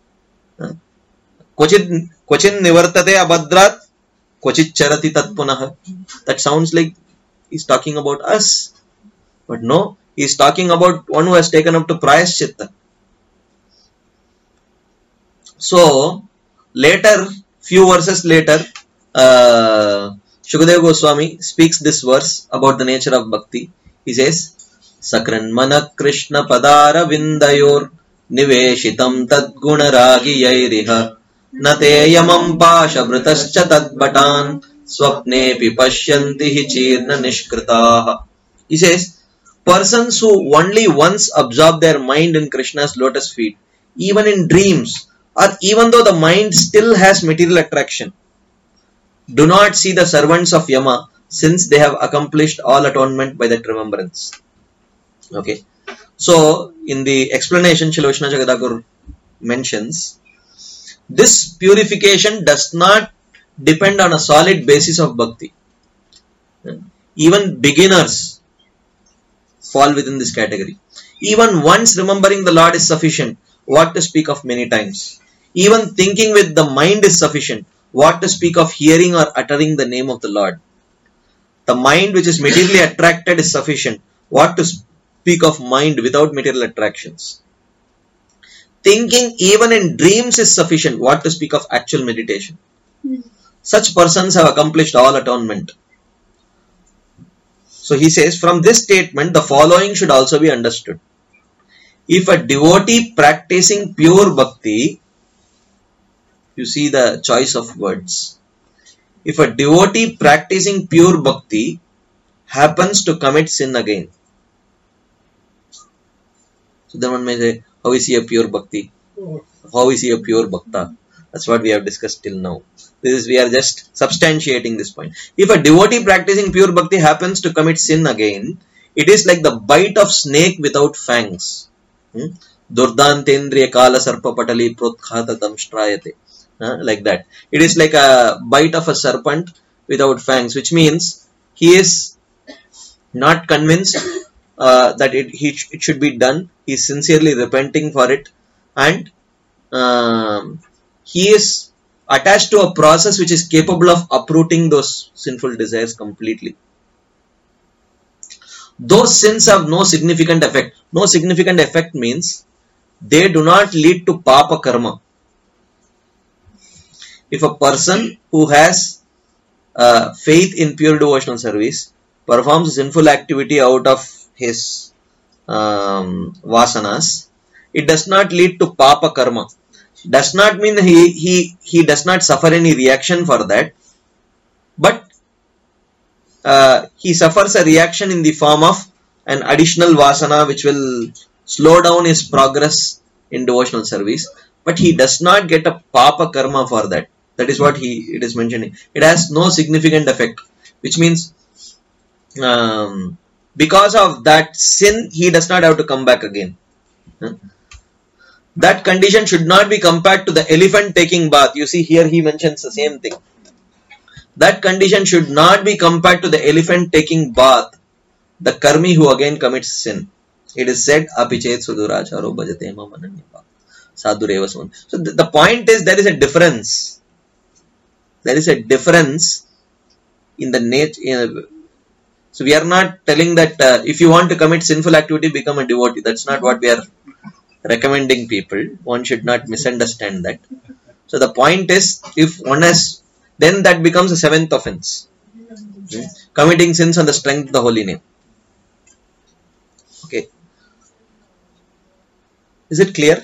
Kvachit nivartate abhadrat, kvachit charati tat punah. That sounds like he's talking about us. But no, he's talking about one who has taken up to prayaschitta. So, later, few verses later, Shukadeva Goswami speaks this verse about the nature of Bhakti. He says, Sakranmana Krishna Padara Vindayor Niveshitam Tadguna Ragi Yairiha Nate Yamam Pasha Vritascha Tadbatan Swapnepi Pashyanti Chirna Nishkritaha. He says, persons who only once absorb their mind in Krishna's lotus feet, even in dreams, or even though the mind still has material attraction, do not see the servants of Yama, since they have accomplished all atonement by that remembrance. Okay. So, in the explanation, Srila Vishnu Jagadhakur mentions, this purification does not depend on a solid basis of bhakti. Even beginners fall within this category. Even once remembering the Lord is sufficient, what to speak of many times. Even thinking with the mind is sufficient, what to speak of hearing or uttering the name of the Lord. The mind which is materially attracted is sufficient, what to speak of mind without material attractions. Thinking even in dreams is sufficient, what to speak of actual meditation. Such persons have accomplished all atonement. So he says, from this statement, the following should also be understood. If a devotee practicing pure bhakti, you see the choice of words. If a devotee practicing pure bhakti happens to commit sin again, so then one may say, how is he a pure bhakti? How is he a pure bhakta? That's what we have discussed till now. We are just substantiating this point. If a devotee practicing pure bhakti happens to commit sin again, It is like the bite of snake without fangs. Durdantendriya kala sarpa patali protkhata damshtrayate. Like that. It is like a bite of a serpent without fangs, which means he is not convinced that it should be done. He is sincerely repenting for it, and he is attached to a process which is capable of uprooting those sinful desires completely. Those sins have no significant effect. No significant effect means they do not lead to papa karma. If a person who has faith in pure devotional service performs a sinful activity out of his vasanas, it does not lead to papa karma. Does not mean he does not suffer any reaction for that, but he suffers a reaction in the form of an additional vasana which will slow down his progress in devotional service, but he does not get a papa karma for that. That is what it is mentioning. It has no significant effect, which means because of that sin, he does not have to come back again. That condition should not be compared to the elephant taking bath. You see, here he mentions the same thing. That condition should not be compared to the elephant taking bath, the karmi who again commits sin. It is said, apichet suduracharo bhajate mamananyapa sadhureva son. So the point is, there is a difference. There is a difference in the nature. So we are not telling that if you want to commit sinful activity, become a devotee. That's not what we are recommending people. One should not misunderstand that. So the point is, if one has, then that becomes a seventh offense. Committing sins on the strength of the holy name. Okay. Is it clear?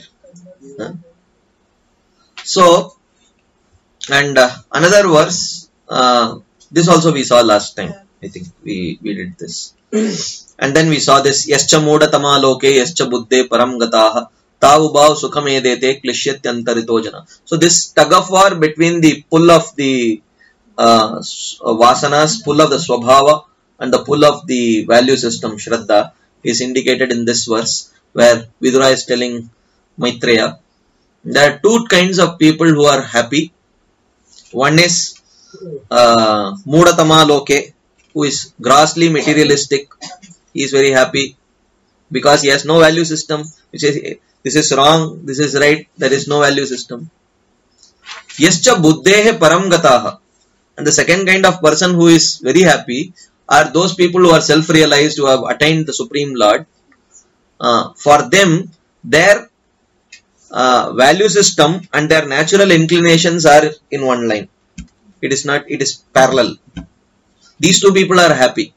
So, and another verse, this also we saw last time. I think we did this. And then we saw this, Yascha Moda Tama Loke, Yascha Buddhe Param Gataha, Tavu Bhav Sukhame Dete, Klishyatyantarito Jana. So this tug of war between the pull of the vasanas, pull of the swabhava, and the pull of the value system, Shraddha, is indicated in this verse, where Vidura is telling Maitreya, there are two kinds of people who are happy. One is Mudatama Loke, who is grossly materialistic. He is very happy because he has no value system, which is this is wrong, this is right, there is no value system. Yascha buddhehe param gataha. And the second kind of person who is very happy are those people who are self-realized, who have attained the Supreme Lord. For them, their value system and their natural inclinations are in one line. It is not, it is parallel. These two people are happy.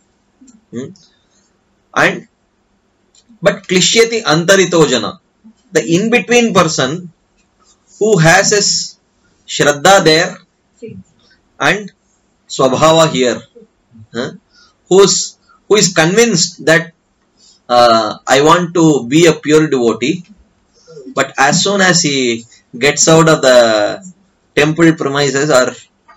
And but Klishyati Antarito Jana, the in-between person who has his Shraddha there and Swabhava here, who is convinced that I want to be a pure devotee, but as soon as he gets out of the temple premises, or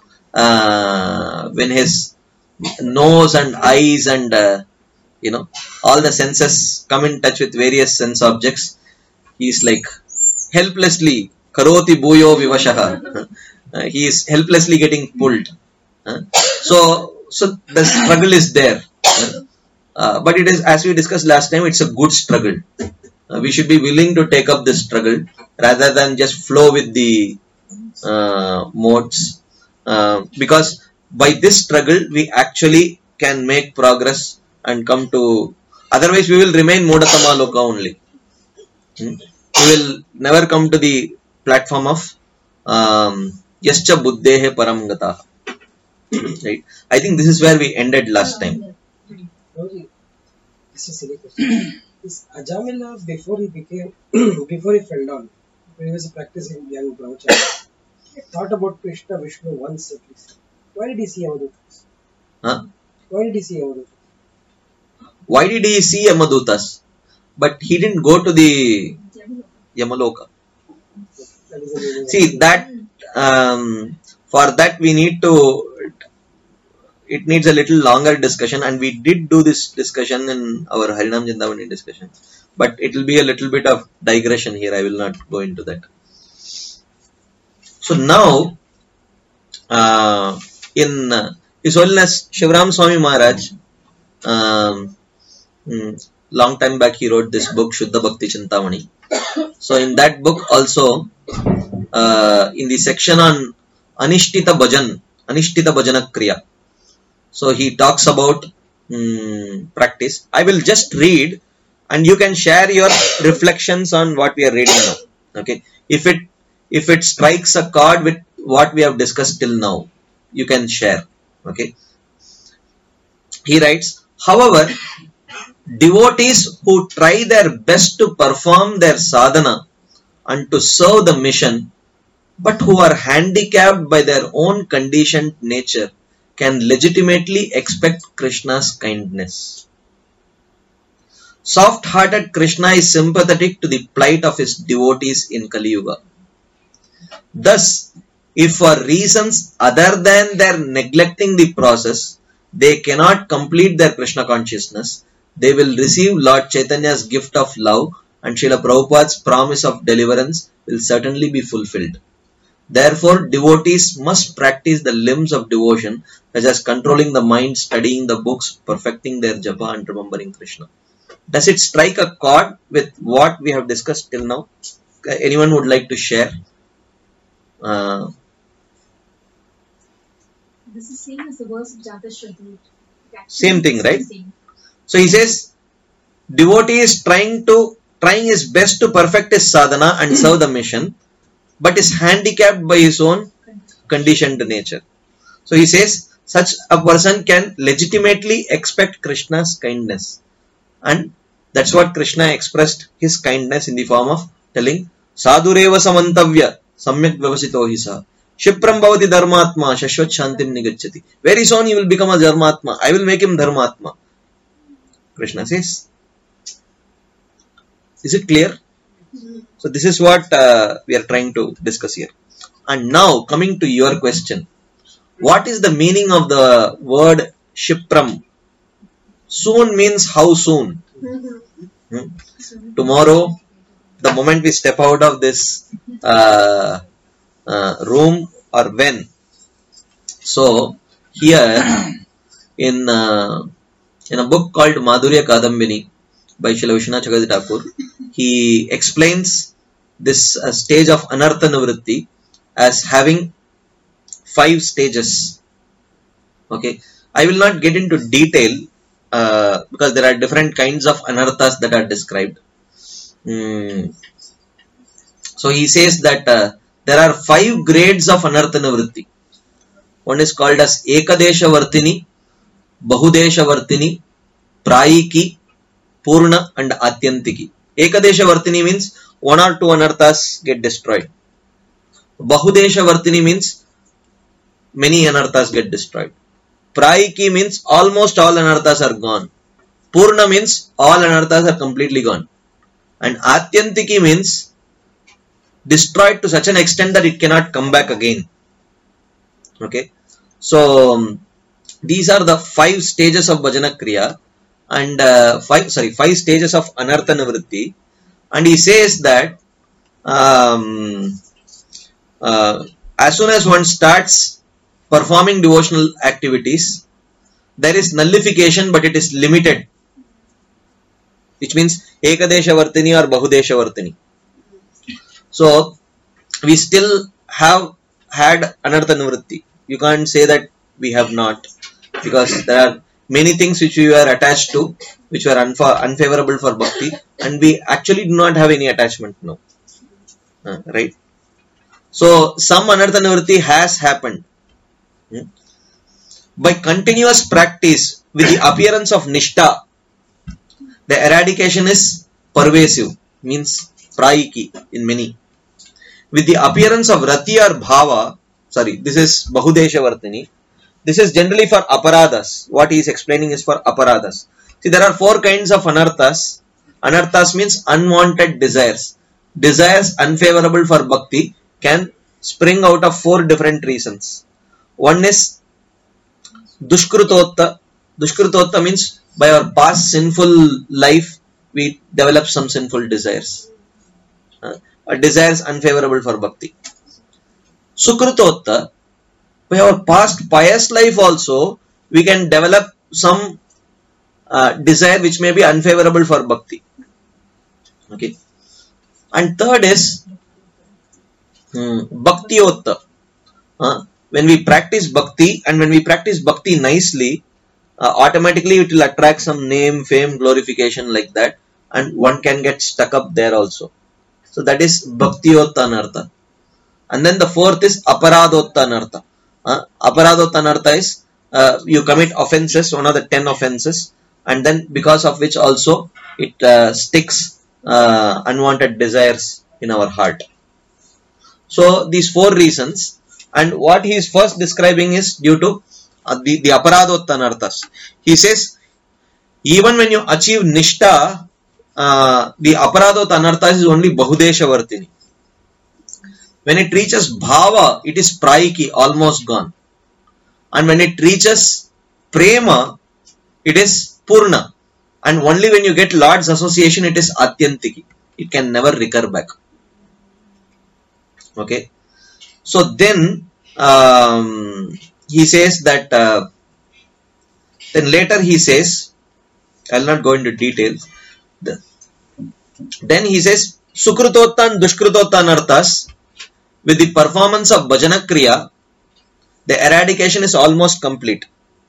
when his nose and eyes and all the senses come in touch with various sense objects, he is like helplessly karoti bhuyo vivashaha. He is helplessly getting pulled. So the struggle is there. But it is, as we discussed last time, it's a good struggle. We should be willing to take up this struggle rather than just flow with the modes. Because by this struggle, we actually can make progress and come to, otherwise we will remain Modatama Loka only. We will never come to the platform of Yascha Buddhehe Param Gataha. Right? I think this is where we ended last time. This is a silly question. Is Ajamila, before he fell down, when he was practicing young brahmachari, thought about Krishna Vishnu once at least. Why did he see Yamadutas? Why did he see Yamadutas? Why did he see Yamadutas? But he didn't go to the Yamaloka. See, that for that we need to, it needs a little longer discussion, and we did do this discussion in our Harinam Chindamani discussion, but it will be a little bit of digression here. I will not go into that. So now, in His Holiness Shivram Swami Maharaj, long time back he wrote this book, Shuddha Bhakti Chintamani. So in that book also, in the section on Anishtita Bhajana Kriya, so he talks about practice. I will just read, and you can share your reflections on what we are reading now. Okay, if it strikes a chord with what we have discussed till now, you can share. Okay, he writes, however, devotees who try their best to perform their sadhana and to serve the mission, but who are handicapped by their own conditioned nature, can legitimately expect Krishna's kindness. Soft-hearted Krishna is sympathetic to the plight of his devotees in Kali Yuga. Thus, if for reasons other than their neglecting the process, they cannot complete their Krishna consciousness, they will receive Lord Chaitanya's gift of love, and Srila Prabhupada's promise of deliverance will certainly be fulfilled. Therefore, devotees must practice the limbs of devotion, such as controlling the mind, studying the books, perfecting their japa, and remembering Krishna. Does it strike a chord with what we have discussed till now? Anyone would like to share? This is same as the verse of Jata Shraddha. Same thing, right? So he says, devotee is trying his best to perfect his sadhana and serve the mission, but is handicapped by his own conditioned nature. So he says, such a person can legitimately expect Krishna's kindness. And that's what Krishna expressed his kindness in the form of telling, Sadhureva samantavya samyak vyavasito hisa Shipram bhavati dharmatma shashvat shantim nigacchati. Very soon he will become a dharmatma. I will make him dharmatma. Krishna says. Is it clear? So this is what we are trying to discuss here. And now coming to your question. What is the meaning of the word Shipram? Soon means how soon? Tomorrow, the moment we step out of this room, or when? So here in a book called Madhurya Kadambini by Srila Vishwanath Chakravarti Thakur, he explains this stage of Anartha Nivritti as having 5 stages. Okay, I will not get into detail because there are different kinds of anarthas that are described. So he says that there are 5 grades of Anartha Nivritti. One is called as Ekadesha Vartini, Bahudesha Vartini, Prayiki, Purna and Atyantiki. Ekadesha Vartini means 1 or 2 anarthas get destroyed. Bahudesha Vartini means many anarthas get destroyed. Prayiki means almost all anarthas are gone. Purna means all anarthas are completely gone. And Atyantiki means destroyed to such an extent that it cannot come back again. Okay. So these are the 5 stages of Bhajana Kriya and 5 stages of Anartha Nivritti. And he says that as soon as one starts performing devotional activities, there is nullification, but it is limited, which means Ekadesha Vartini or Bahudesha Vartini. So we still have had Anartha Nivritti. You can't say that we have not, because there are many things which we were attached to, which were unfavorable for bhakti, and we actually do not have any attachment now. Right? So some Anartha Nivritti has happened. By continuous practice with the appearance of Nishtha, the eradication is pervasive, means Prayiki in many. With the appearance of Rati or Bhava, this is Bahudesha Vartini. This is generally for Aparadhas. What he is explaining is for Aparadhas. See, there are 4 kinds of Anarthas. Anarthas means unwanted desires. Desires unfavorable for bhakti can spring out of 4 different reasons. One is Dushkritotta. Dushkritotta means by our past sinful life, we develop some sinful desires. Desires unfavorable for bhakti. Sukritotta, by our past pious life also, we can develop some desire which may be unfavorable for bhakti. Okay. And third is Bhaktiotta. When we practice bhakti and when we practice bhakti nicely, automatically it will attract some name, fame, glorification like that, and one can get stuck up there also. So that is Bhaktiotta Anartha. And then the fourth is Aparadotta Anartha. Aparadotta Anartha is you commit offenses, one of the 10 offenses, and then because of which also it sticks unwanted desires in our heart. So these 4 reasons. And what he is first describing is due to the Aparadotta Anarthas. He says, even when you achieve Nishta, the Aparadotta Anarthas is only Bahudesha Vartini. When it reaches Bhava, it is Prayiki, almost gone. And when it reaches Prema, it is Purna. And only when you get Lord's association, it is Atyantiki. It can never recur back. Okay. So then he says that then later he says, I will not go into details. Then he says Sukritotta and Dushkritotta Anarthas, with the performance of Bhajana Kriya, the eradication is almost complete.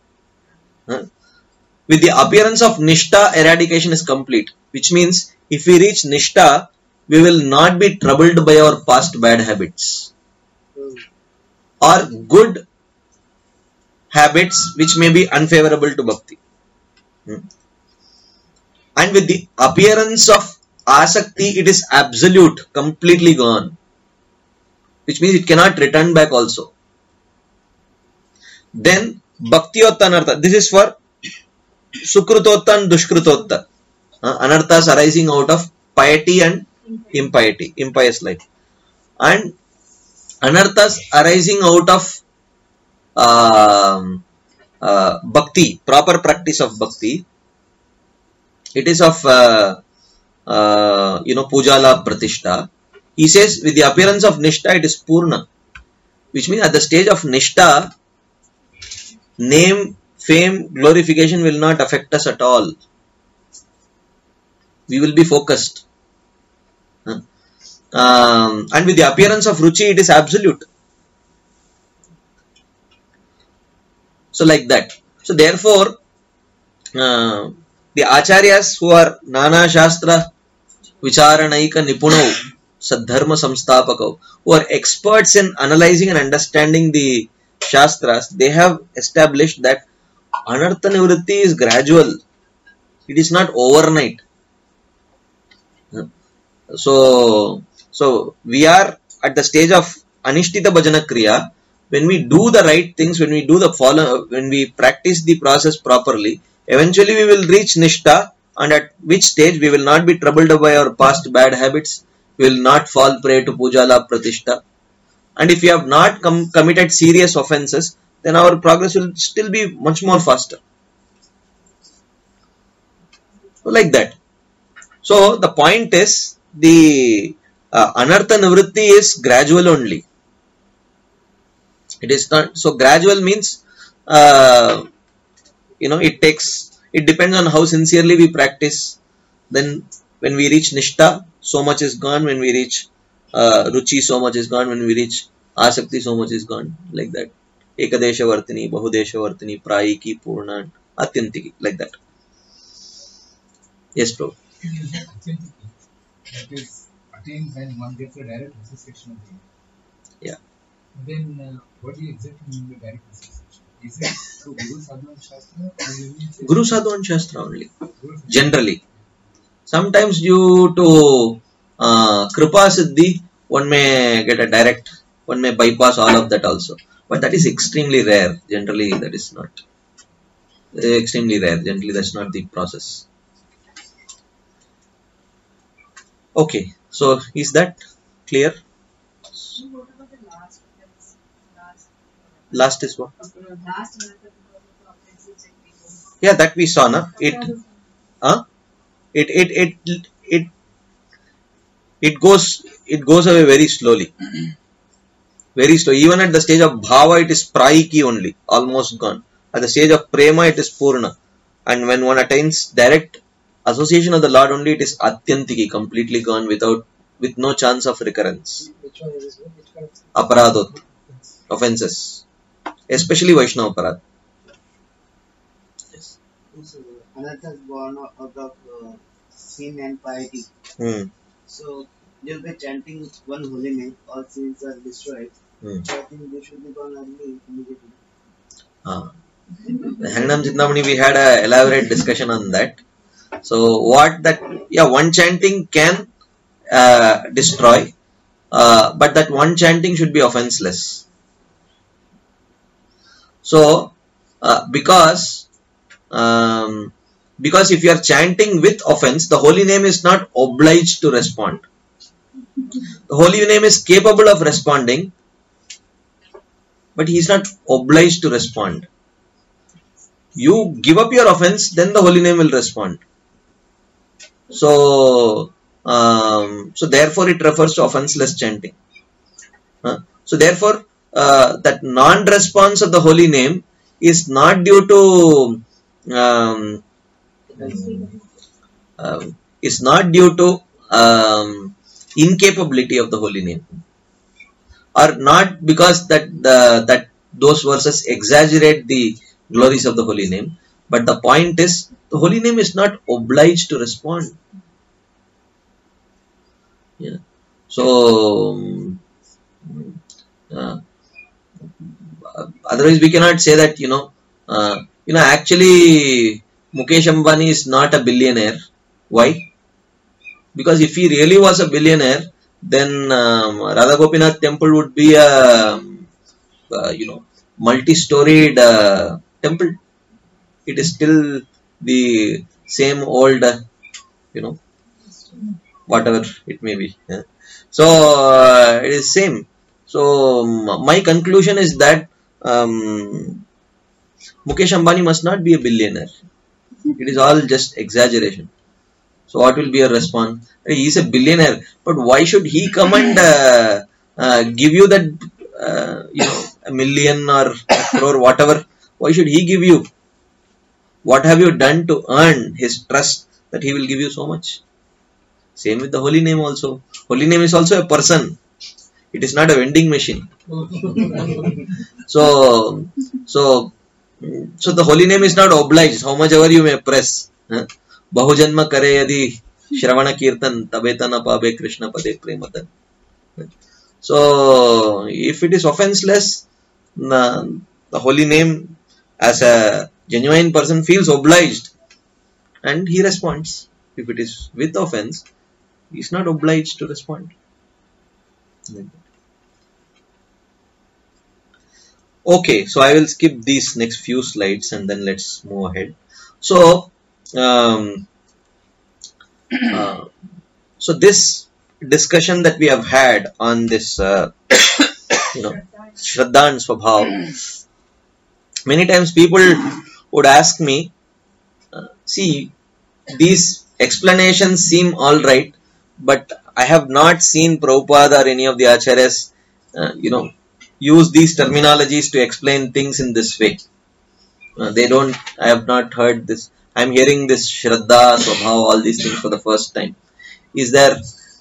With the appearance of Nishta, eradication is complete. Which means if we reach Nishta, we will not be troubled by our past bad habits or good habits which may be unfavorable to bhakti. And with the appearance of asakti, it is absolute, completely gone. Which means it cannot return back also. Then Bhaktiotta Anartha. This is for Sukritotta and Dushkritotta. Anarthas arising out of piety and impiety, impious life. And Anarthas arising out of bhakti, proper practice of bhakti. It is of Pujala Pratishta. He says with the appearance of Nishta, it is Purna. Which means at the stage of Nishta, name, fame, glorification will not affect us at all. We will be focused. And with the appearance of Ruchi, it is absolute. So like that. So therefore, the Acharyas who are Nana Shastra Vicharanaika Nipunau Sadharma Samstapakau, who are experts in analyzing and understanding the Shastras, they have established that Anartha Nivritti is gradual. It is not overnight. So we are at the stage of Anishtita Bhajana Kriya. When we do the right things, when we practice the process properly, eventually we will reach Nishta, and at which stage we will not be troubled by our past bad habits. We will not fall prey to Pujala Pratishta. And if we have not committed serious offenses, then our progress will still be much more faster. So like that. So the point is, the Anartha Nivritti is gradual only. It is not, so gradual means, it depends on how sincerely we practice. Then when we reach Nishta, so much is gone. When we reach Ruchi, so much is gone. When we reach Asakti, so much is gone. Like that. Ekadesha Vartini, Bahudesha Vartini, Prayiki, Purna, Atyantiki. Like that. Yes, bro. That is attained when one gets a direct association of the end. Yeah. Then what do you exactly mean by direct association? Is it through Guru Sadhana Shastra? Or Guru Sadhana Shastra only. Generally. Sometimes due to Kripa Siddhi, one may get a direct, one may bypass all of that also. But that is extremely rare. Generally, that is not. Extremely rare. Generally, that's not the process. Okay, so is that clear? What about the last? Last is what? Last Yeah, that we saw, na? It goes away very slowly. Very slow. Even at the stage of bhava, it is praiki only, almost gone. At the stage of prema, it is purna. And when one attains direct association of the Lord only, it is atyantiki, completely gone with no chance of recurrence. Which one is this one? Which kind of Aparadot, offenses, especially Vaishnava aparad. Yes. So, another born out of sin and piety. So, just by chanting one holy name, all sins are destroyed. So, I think they should be gone early immediately. Harinam Chindamani, we had a elaborate discussion on that. So, one chanting can destroy, but that one chanting should be offenseless. So, because if you are chanting with offense, the holy name is not obliged to respond. The holy name is capable of responding, but he is not obliged to respond. You give up your offense, then the holy name will respond. So therefore it refers to offenseless chanting. So therefore, that non-response of the holy name is not due to incapability of the holy name, or not because that those verses exaggerate the glories of the holy name, but the point is the holy name is not obliged to respond. Yeah. So otherwise we cannot say that actually Mukesh Ambani is not a billionaire. Why? Because if he really was a billionaire, then Radha Gopinath temple would be a multi-storied temple. It is still the same old, whatever it may be. Yeah. So it is same. So my conclusion is that Mukesh Ambani must not be a billionaire. It is all just exaggeration. So what will be your response? He is a billionaire, but why should he come and give you that a million or a crore, whatever? Why should he give you? What have you done to earn his trust that he will give you so much? Same with the holy name also. Holy name is also a person. It is not a vending machine. So the holy name is not obliged. How much ever you may press. Bahujanma kare yadi Shravana Kirtan tabetana pabe Krishna pade prematan. So if it is offenseless, the holy name as a genuine person feels obliged and he responds. If it is with offense, he is not obliged to respond. Okay, so I will skip these next few slides and then let's move ahead. So this discussion that we have had on this, Shraddha and Swabhav, many times people would ask me, see, these explanations seem alright, but I have not seen Prabhupada or any of the Acharyas, use these terminologies to explain things in this way. I have not heard this. I am hearing this Shraddha, Swabhav, all these things for the first time. Is there,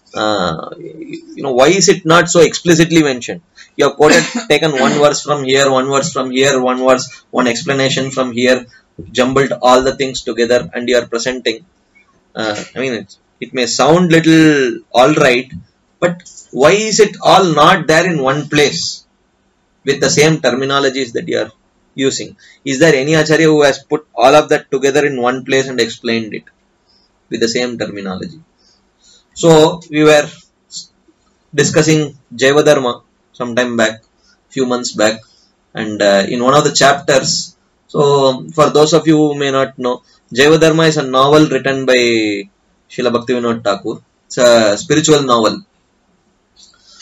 why is it not so explicitly mentioned? You have taken one verse from here, one verse from here, one verse, one explanation from here, jumbled all the things together and you are presenting. It may sound little alright, but why is it all not there in one place with the same terminologies that you are using? Is there any Acharya who has put all of that together in one place and explained it with the same terminology? So we were discussing Jaiva Dharma some time back, few months back, and in one of the chapters, so for those of you who may not know, Jaiva Dharma is a novel written by Srila Bhaktivinoda Thakur. It's a spiritual novel.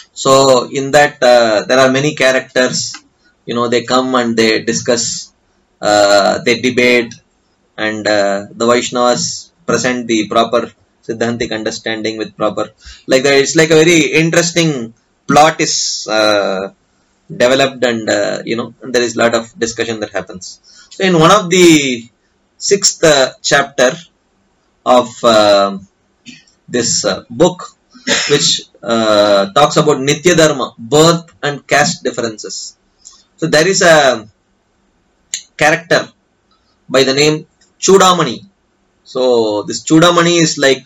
So in that there are many characters, they come and they discuss they debate, and the Vaishnavas present the proper Siddhantic understanding with proper, like that. It's like a very interesting plot is developed, and and there is a lot of discussion that happens. So in one of the 6th chapter of this book, which talks about Nitya Dharma, birth and caste differences. So there is a character by the name Chudamani. So this Chudamani is like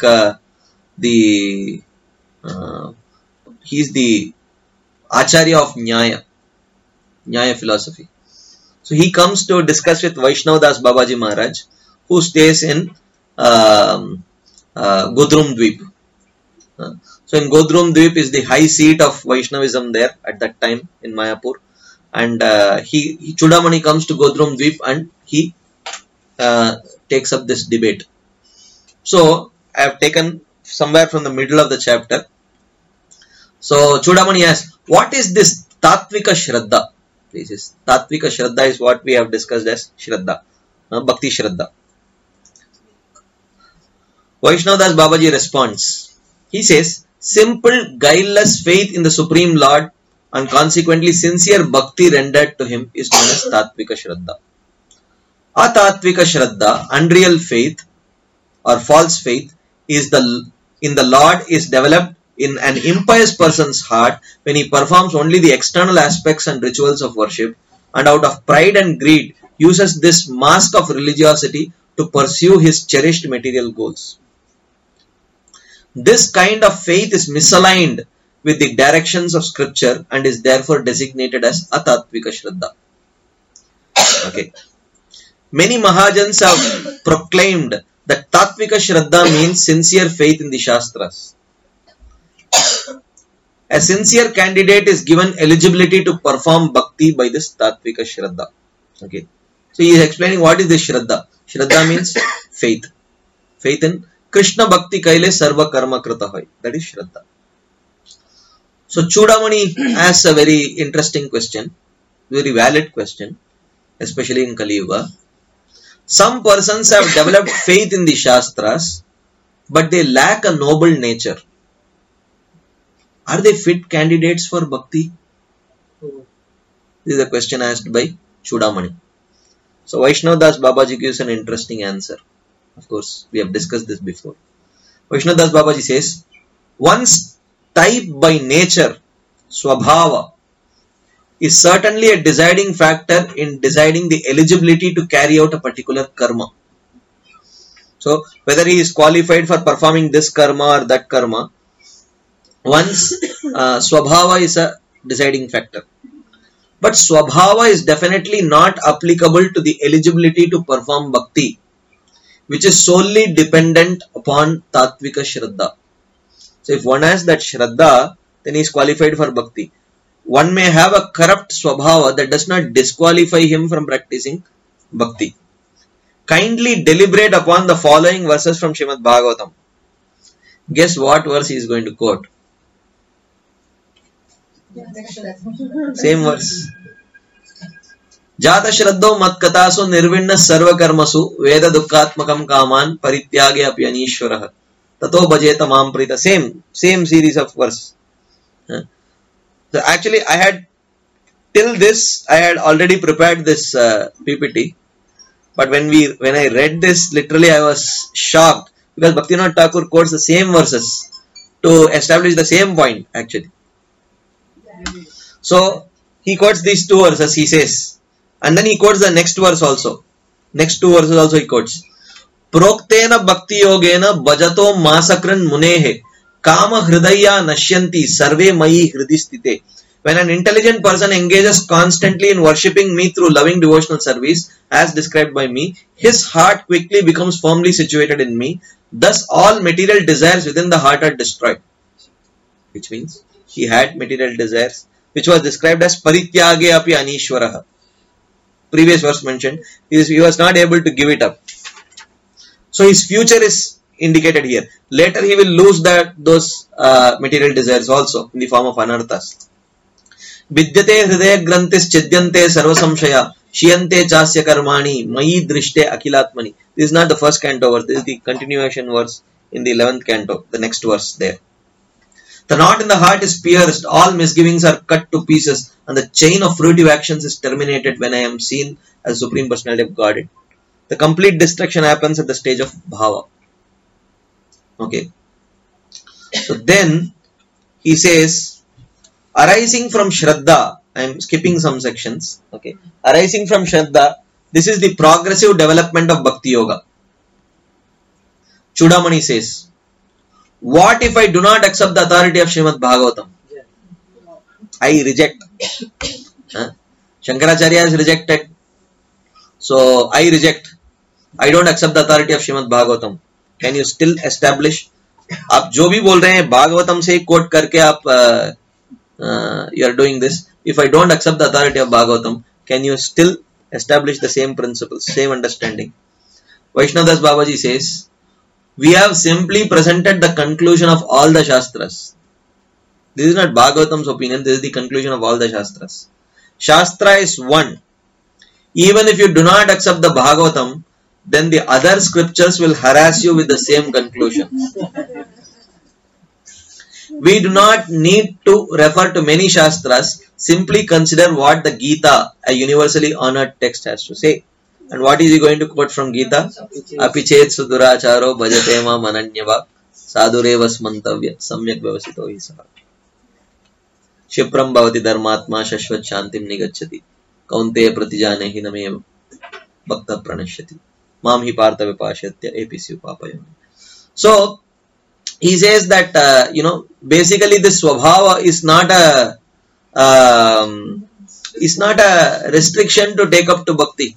he's the Acharya of Nyaya philosophy. So he comes to discuss with Vaishnavadas Babaji Maharaj, who stays in Godrum Dweep. So in Godrum Dweep is the high seat of Vaishnavism there at that time in Mayapur. And Chudamani comes to Godrum Dweep and he takes up this debate. So I have taken somewhere from the middle of the chapter. So Chudamani asks, what is this Tattvika Shraddha? Please, Tattvika Shraddha is what we have discussed as Shraddha, Bhakti Shraddha. Vaishnavadas Babaji responds. He says, simple, guileless faith in the Supreme Lord and consequently sincere bhakti rendered to him is known as Tattvika Shraddha. Atattvika Shraddha, unreal faith or false faith, in the Lord is developed in an impious person's heart when he performs only the external aspects and rituals of worship, and out of pride and greed uses this mask of religiosity to pursue his cherished material goals. This kind of faith is misaligned with the directions of scripture and is therefore designated as Atattvika Shraddha. Okay. Many Mahajans have proclaimed that Tattvika Shraddha means sincere faith in the Shastras. A sincere candidate is given eligibility to perform bhakti by this Tattvika Shraddha. Okay. So he is explaining what is this Shraddha. Shraddha means faith. Faith in Krishna Bhakti Kaile Sarva Karma Krita Hoy. That is Shraddha. So Chudamani asks a very interesting question, very valid question, especially in Kali Yuga. Some persons have developed faith in the Shastras, but they lack a noble nature. Are they fit candidates for bhakti? This is a question asked by Chudamani. So Vaishnavadas Babaji gives an interesting answer. Of course, we have discussed this before. Vaishnavadas Babaji says, one's type by nature, swabhava, is certainly a deciding factor in deciding the eligibility to carry out a particular karma. So, whether he is qualified for performing this karma or that karma, one's swabhava is a deciding factor. But swabhava is definitely not applicable to the eligibility to perform bhakti, which is solely dependent upon Tattvika Shraddha. So if one has that Shraddha, then he is qualified for bhakti. One may have a corrupt swabhava that does not disqualify him from practicing bhakti. Kindly deliberate upon the following verses from Srimad Bhagavatam. Guess what verse he is going to quote? Same verse. Jata Shraddho Matkatasu Nirvinna Sarva Karmasu Veda Dukkatmakam Kaman Parityage Apyanishwaraha Tato Bhajeta Mam Prita. Same series of verse. So actually I had already prepared this PPT, but when I read this, literally I was shocked because Bhaktivinoda Thakur quotes the same verses to establish the same point actually. So he quotes these two verses, he says, and then he quotes the next verse also. Next two verses also he quotes. Proktena bhakti yogena bhajato masakran munehe kama hridaya nashyanti sarve mayi hridistite. When an intelligent person engages constantly in worshipping me through loving devotional service, as described by me, his heart quickly becomes firmly situated in me. Thus all material desires within the heart are destroyed. Which means he had material desires, which was described as parityage api anishwaraha. Previous verse mentioned, he was not able to give it up. So his future is indicated here. Later he will lose those material desires also in the form of anarthas. Vidyate hridaya grantis chidyante sarva samshaya Shiyante chasya karmani mayi drishte akilatmani. This is not the first canto verse. This is the continuation verse in the 11th canto. The next verse there. The knot in the heart is pierced. All misgivings are cut to pieces. And the chain of fruitive actions is terminated when I am seen as Supreme Personality of Godhead. The complete destruction happens at the stage of bhava. Okay. So then he says, arising from Shraddha, I am skipping some sections. Okay. Arising from Shraddha, this is the progressive development of Bhakti Yoga. Chudamani says, what if I do not accept the authority of Srimad Bhagavatam? I reject. Shankaracharya is rejected. So I reject. I don't accept the authority of Srimad Bhagavatam. Can you still establish? आप जो भी बोल रहे हैं भागवतम से coat करके आप you are doing this. If I don't accept the authority of Bhagavatam, can you still establish the same principles, same understanding? Vaishnav Babaji says, we have simply presented the conclusion of all the Shastras. This is not Bhagavatam's opinion, this is the conclusion of all the Shastras. Shastra is one. Even if you do not accept the Bhagavatam, then the other scriptures will harass you with the same conclusion. We do not need to refer to many Shastras, simply consider what the Gita, a universally honored text, has to say. And what is he going to quote from Gita? Apichet suduracharo bhajatema mananyava sadurevas mantavya samyak vyavasito hi saha. Shipram bhavati dharmatma shashvat shantim nigacchati kaunteya pratijane hi namev bhakta pranashyati mam hi partha vipashyatya episi upapayam. So he says that basically this swabhava is not a restriction to take up to bhakti.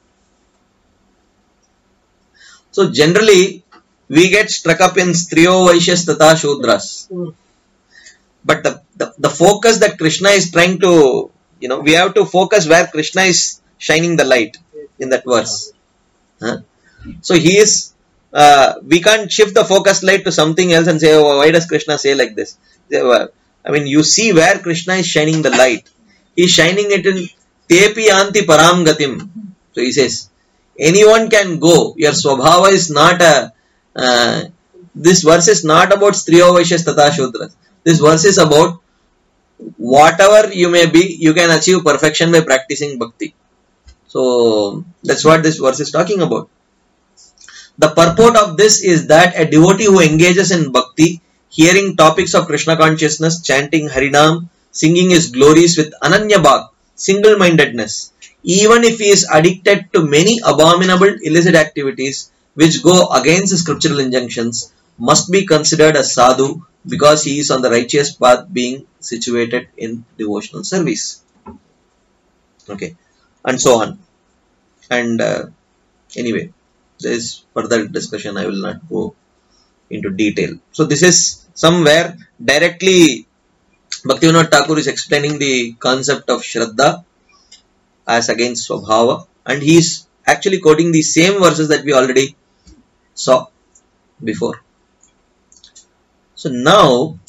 So generally we get struck up in striyo vaishyas tata shudras. But the focus that Krishna is trying to, we have to focus where Krishna is shining the light in that verse. So he is, we can't shift the focus light to something else and say, oh, why does Krishna say like this? I mean, you see where Krishna is shining the light. He is shining it in tepi anti param gatim. So he says, anyone can go. Your swabhava is not this verse is not about striyo vaishyas tata shudras. This verse is about whatever you may be, you can achieve perfection by practicing bhakti. So that's what this verse is talking about. The purport of this is that a devotee who engages in bhakti, hearing topics of Krishna consciousness, chanting Harinam, singing his glories with Ananya Bhak, single-mindedness, even if he is addicted to many abominable illicit activities which go against the scriptural injunctions, must be considered a sadhu because he is on the righteous path being situated in devotional service. Okay, and so on. And anyway, there is further discussion. I will not go into detail. So this is somewhere directly Bhaktivinoda Thakur is explaining the concept of Shraddha as against Swabhava, and he is actually quoting the same verses that we already saw before. So now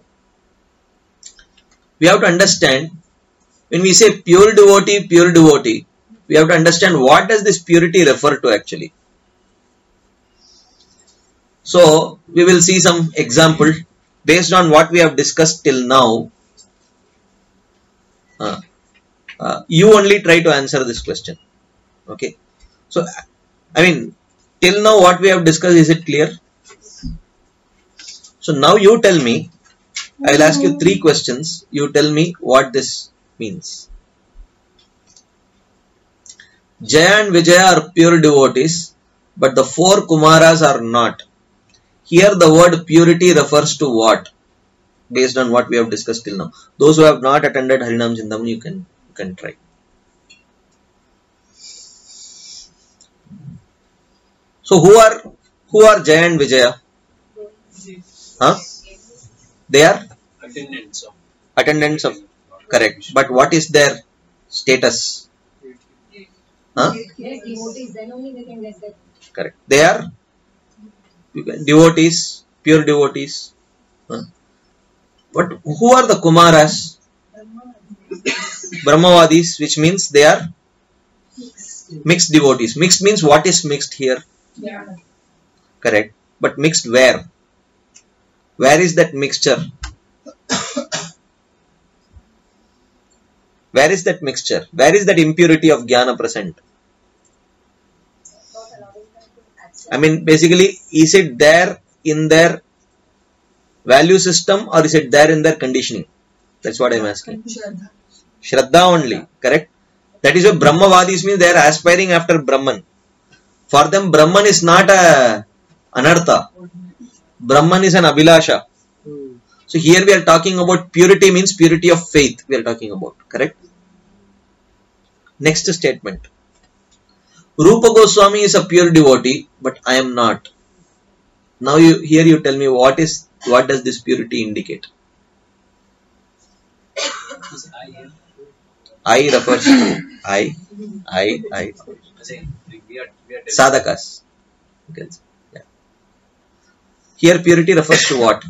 we have to understand, when we say pure devotee, we have to understand what does this purity refer to actually. So we will see some example based on what we have discussed till now. You only try to answer this question. Okay. So, I mean, till now what we have discussed, is it clear? So now you tell me, I will ask you 3 questions. You tell me what this means. Jaya and Vijaya are pure devotees, but the 4 Kumaras are not. Here the word purity refers to what? Based on what we have discussed till now. Those who have not attended Harinam Chintamani, you can try. So who are Jaya and Vijaya? Huh? They are attendants of, correct. But what is their status? Huh? Correct. They are devotees, pure devotees. Huh? But who are the Kumaras? Brahmavadis, which means they are Mixed devotees. Mixed means what is mixed here? Yeah. Correct. But mixed where? Where is that mixture? Where is that mixture? Where is that impurity of jnana present? I mean, basically, is it there in their value system or is it there in their conditioning? That's what I'm asking. Shraddha only, correct? That is why Brahmavadis means they are aspiring after Brahman. For them, Brahman is not a anartha. Brahman is an abhilasha. So here we are talking about purity, means purity of faith we are talking about, correct? Next statement. Rupa Goswami is a pure devotee, but I am not. Now here you tell me what does this purity indicate? I refers to I. Sadhakas. Okay. Yeah. Here purity refers to what?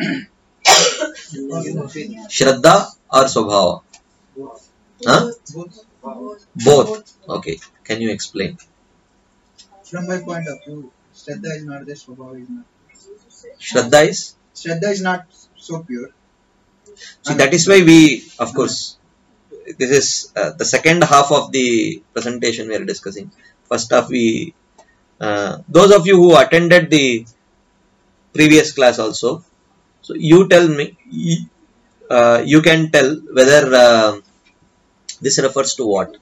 Shraddha or Swabhava? Huh? Both. Okay. Can you explain? From my point of view, Shraddha is not there, Swabhava is not. Shraddha is? Shraddha is not so pure. See, that is why we, of course, this is the second half of the presentation we are discussing. First half those of you who attended the previous class also, so you tell me, you can tell whether this refers to what?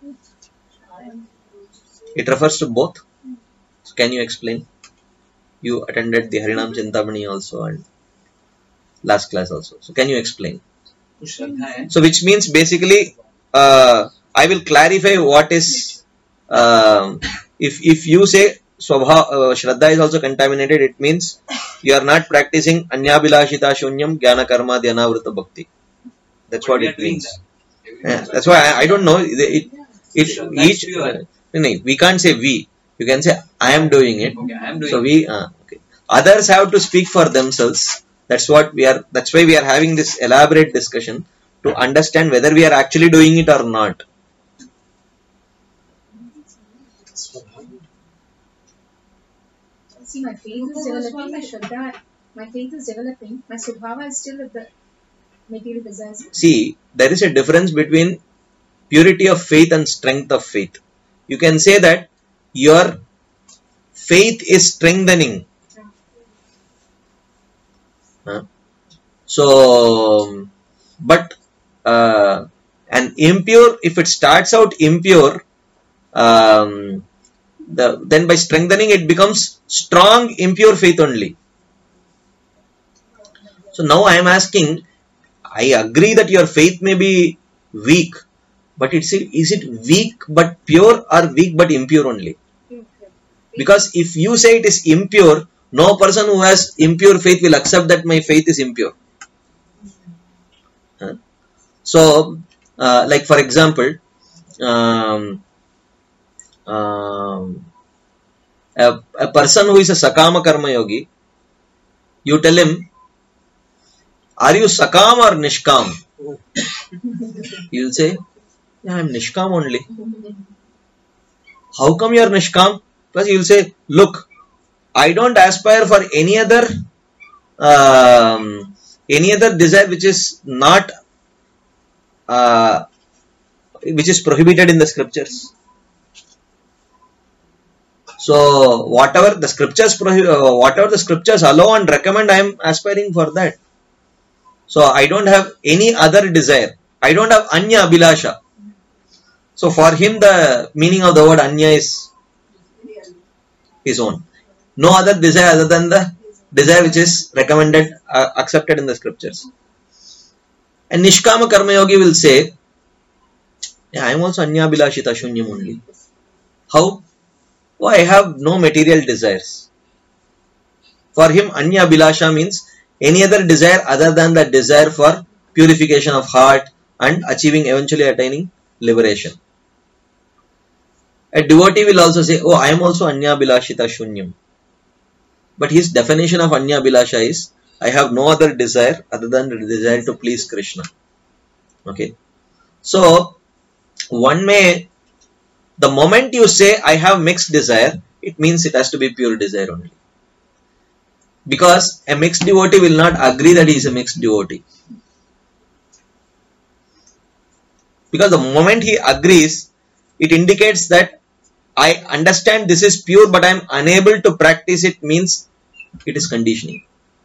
It refers to both. So can you explain? You attended the Harinam Chintamani also and last class also. So can you explain? So which means basically, I will clarify what is, if you say Shraddha is also contaminated, it means you are not practicing Anyabhilashita Shunyam Jnana Karma Dhyanavrita Bhakti. That's what it means. Yeah, that's why I don't know. We can't say we. You can say I am doing it. Okay, I am doing so we, okay. Others have to speak for themselves. That's why we are having this elaborate discussion to understand whether we are actually doing it or not. See, my faith is developing, my Shraddha, my faith is developing, my Subhava is still with the material desires. See, there is a difference between purity of faith and strength of faith. You can say that your faith is strengthening. So, but an impure, if it starts out impure, then by strengthening it becomes strong impure faith only. So now I am asking, I agree that your faith may be weak, but is it weak but pure or weak but impure only? Because if you say it is impure, no person who has impure faith will accept that my faith is impure. So, like for example, a person who is a Sakama Karma Yogi, you tell him, are you Sakam or Nishkam? He will say, yeah, I am Nishkam only. How come you are Nishkam? Because he will say, look, I don't aspire for any other desire which is not which is prohibited in the scriptures. So whatever the scriptures allow and recommend, I am aspiring for that. So I don't have any other desire. I don't have Anya Abhilasha. So for him the meaning of the word Anya is his own. No other desire other than the desire which is recommended, accepted in the scriptures. And Nishkama Karma Yogi will say, yeah, I am also Anyabhilashita Shunyam only. How? Oh, I have no material desires. For him, Anyabhilasha means any other desire other than the desire for purification of heart and eventually attaining liberation. A devotee will also say, oh, I am also Anyabhilashita Shunyam. But his definition of Anyabhilasha is, I have no other desire other than the desire to please Krishna. Okay. So, one may the moment you say I have mixed desire, it means it has to be pure desire only. Because a mixed devotee will not agree that he is a mixed devotee. Because the moment he agrees, it indicates that I understand this is pure but I am unable to practice it, means it is conditioning.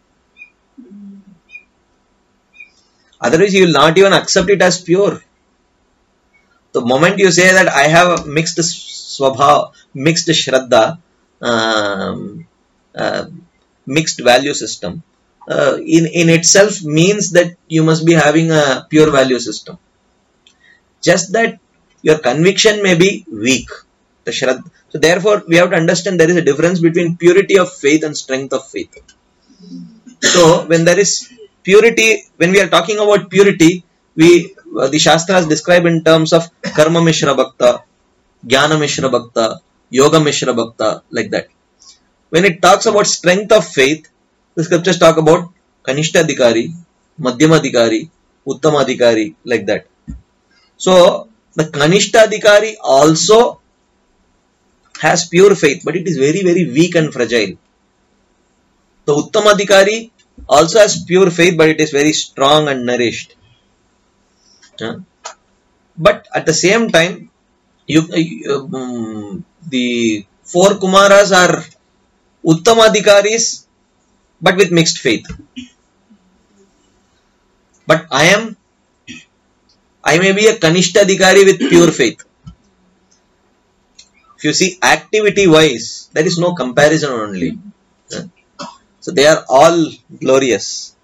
Otherwise, you will not even accept it as pure. The moment you say that I have mixed swabha, mixed shraddha, mixed value system, in itself means that you must be having a pure value system. Just that your conviction may be weak. The shraddha. So therefore, we have to understand there is a difference between purity of faith and strength of faith. So when there is purity, when we are talking about purity, the Shastras describe in terms of Karma Mishra Bhakta, Jnana Mishra Bhakta, Yoga Mishra Bhakta, like that. When it talks about strength of faith, the scriptures talk about Kanishta Adhikari, Madhyama Adhikari, Uttama Adhikari, like that. So the Kanishta Adhikari also has pure faith, but it is very, very weak and fragile. The Uttama Adhikari also has pure faith, but it is very strong and nourished. But at the same time, the four Kumaras are Uttama Adhikaris, but with mixed faith. But I may be a Kanishta Adhikari with pure faith. If you see activity wise, there is no comparison only. So they are all glorious.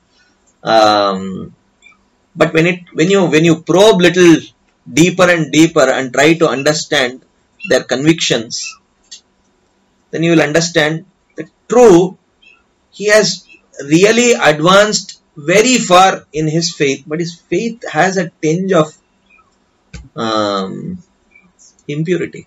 But when you probe little deeper and deeper and try to understand their convictions, then you will understand that true, he has really advanced very far in his faith, but his faith has a tinge of impurity.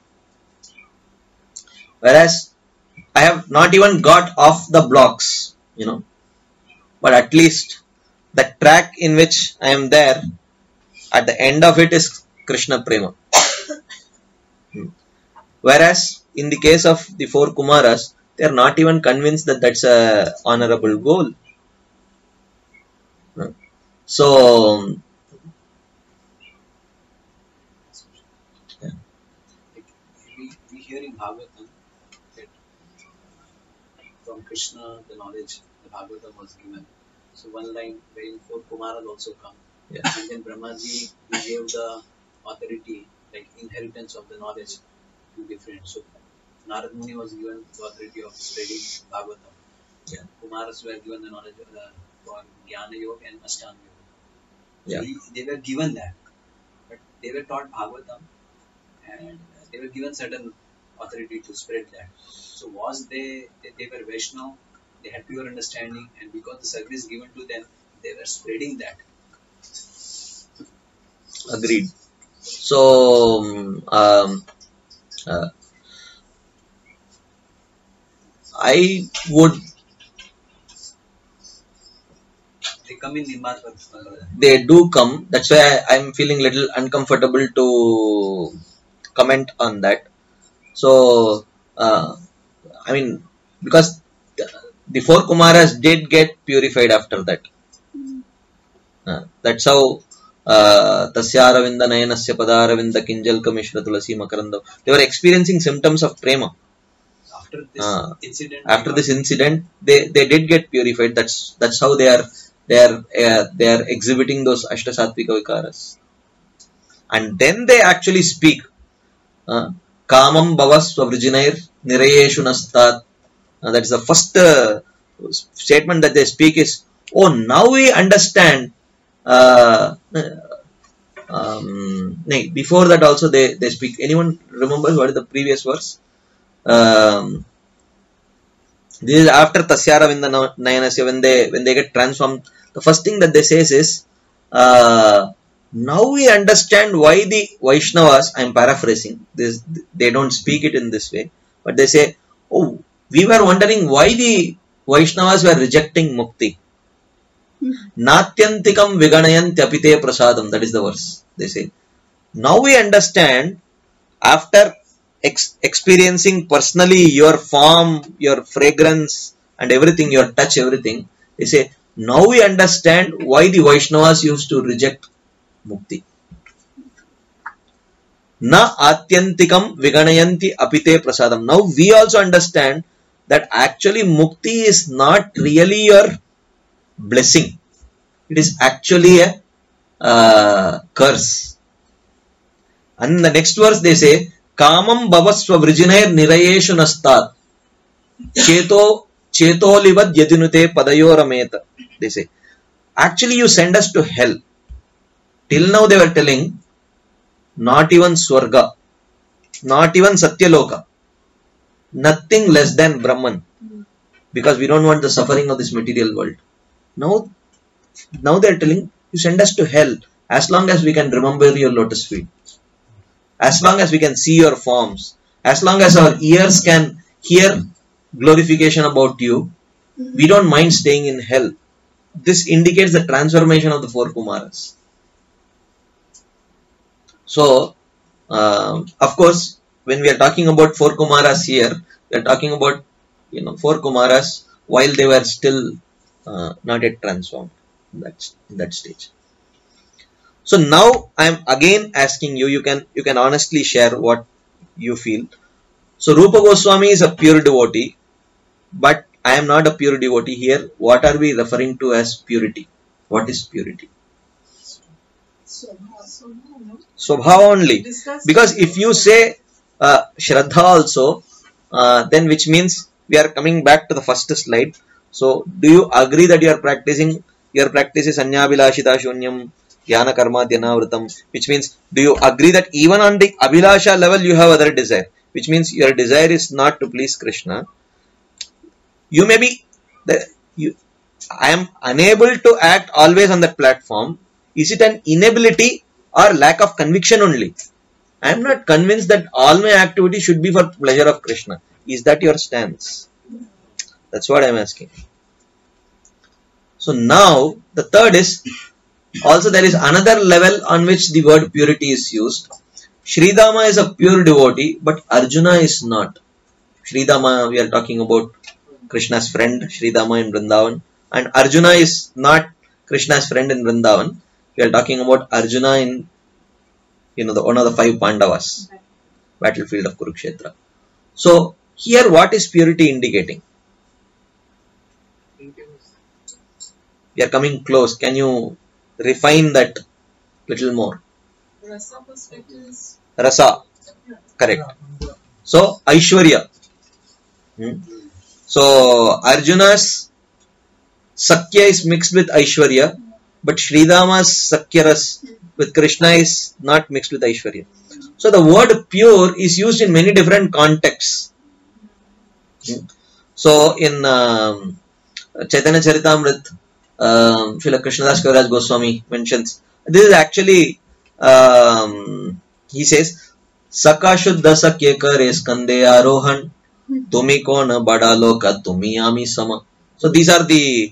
Whereas I have not even got off the blocks, but at least the track in which I am there, at the end of it is Krishna Prema. Whereas in the case of the four Kumaras, they are not even convinced that that's a honorable goal. So, we hear in Bhagavatam that from Krishna the knowledge, the Bhagavatam was given. So one line wherein four Kumaras also come. Yeah. And then Brahmaji gave the authority, like inheritance of the knowledge to different. So Narad Muni was given the authority of spreading Bhagavatam. Yeah. Kumaras were given the knowledge for Jnana Yoga and Ashtanga Yoga. Yeah. So they were given that. But they were taught Bhagavatam and they were given certain authority to spread that. So they were Vaishnava, they had pure understanding, and because the service given to them, they were spreading that. Agreed. So, I would. They come in Nimbar. They do come. That's why I'm feeling little uncomfortable to comment on that. So, because the four Kumaras did get purified after that. That's how Tasyaravinda Nayanasya Padaravinda Kinjalka Mishra Tulasi Makaranda. They were experiencing symptoms of prema. After this incident, they did get purified. That's how they are exhibiting those Ashtasattvika Vikaras. And then they actually speak. Kamam Bhavas Swavrjinair Nirayeshu Nastat. That's the first statement that they speak is, oh, now we understand. Before that also they speak. Anyone remembers what is the previous verse? This is after Tasyaravinda Nayanasya, when they get transformed. The first thing that they say is, now we understand why the Vaishnavas, I am paraphrasing this, they don't speak it in this way, but they say, oh, we were wondering why the Vaishnavas were rejecting Mukti. Natyantikam viganayantyapite prasadam. That is the verse. They say, now we understand after experiencing personally your form, your fragrance and everything, your touch, everything, they say, now we understand why the Vaishnavas used to reject mukti. Na atyantikam viganayanti apite prasadam. Now we also understand that actually mukti is not really your blessing. It is actually a curse. And in the next verse they say, Kamam bhavasva vrijinair nirayeshu nastat chetolivad yadinute padayorameta. They say, actually you send us to hell. Till now they were telling, not even Swarga, not even Satyaloka, nothing less than Brahman, because we don't want the suffering of this material world. Now they are telling, you send us to hell as long as we can remember your lotus feet, as long as we can see your forms, as long as our ears can hear glorification about you, we don't mind staying in hell. This indicates the transformation of the four Kumaras. So, of course, when we are talking about four Kumaras here, we are talking about, four Kumaras while they were still not yet transformed in that stage. So now I am again asking you, you can honestly share what you feel. So Rupa Goswami is a pure devotee, but I am not a pure devotee here. What are we referring to as purity? What is purity? Swabhava only. Because if you say Shraddha also, then which means we are coming back to the first slide. So do you agree that your practice is Anyabilashita Shunyam Jnana Karma Dhyanavritam, which means do you agree that even on the Abhilasha level you have other desire, which means your desire is not to please Krishna. You may be, I am unable to act always on that platform. Is it an inability or lack of conviction only? I am not convinced that all my activity should be for pleasure of Krishna. Is that your stance? That's what I am asking. So now the third is, also there is another level on which the word purity is used. Sridama is a pure devotee, but Arjuna is not. Sridama, we are talking about Krishna's friend, Sridama in Vrindavan, and Arjuna is not Krishna's friend in Vrindavan. We are talking about Arjuna in, one of the 5 Pandavas, battlefield of Kurukshetra. So here what is purity indicating? We are coming close. Can you refine that little more? Rasa perspectives. Rasa, correct. So Aishwarya. So Arjuna's Sakya is mixed with Aishwarya, but Sridama's Sakyaras with Krishna is not mixed with Aishwarya. So the word pure is used in many different contexts. So in Chaitanya Charitamrita, Srila Krishnadas Kaviraj Goswami mentions, this is actually, he says, Saka Shuddha Sakya Kare Skande Arohan Tumi Kona Bada Loka Tumi Ami Sama. So these are the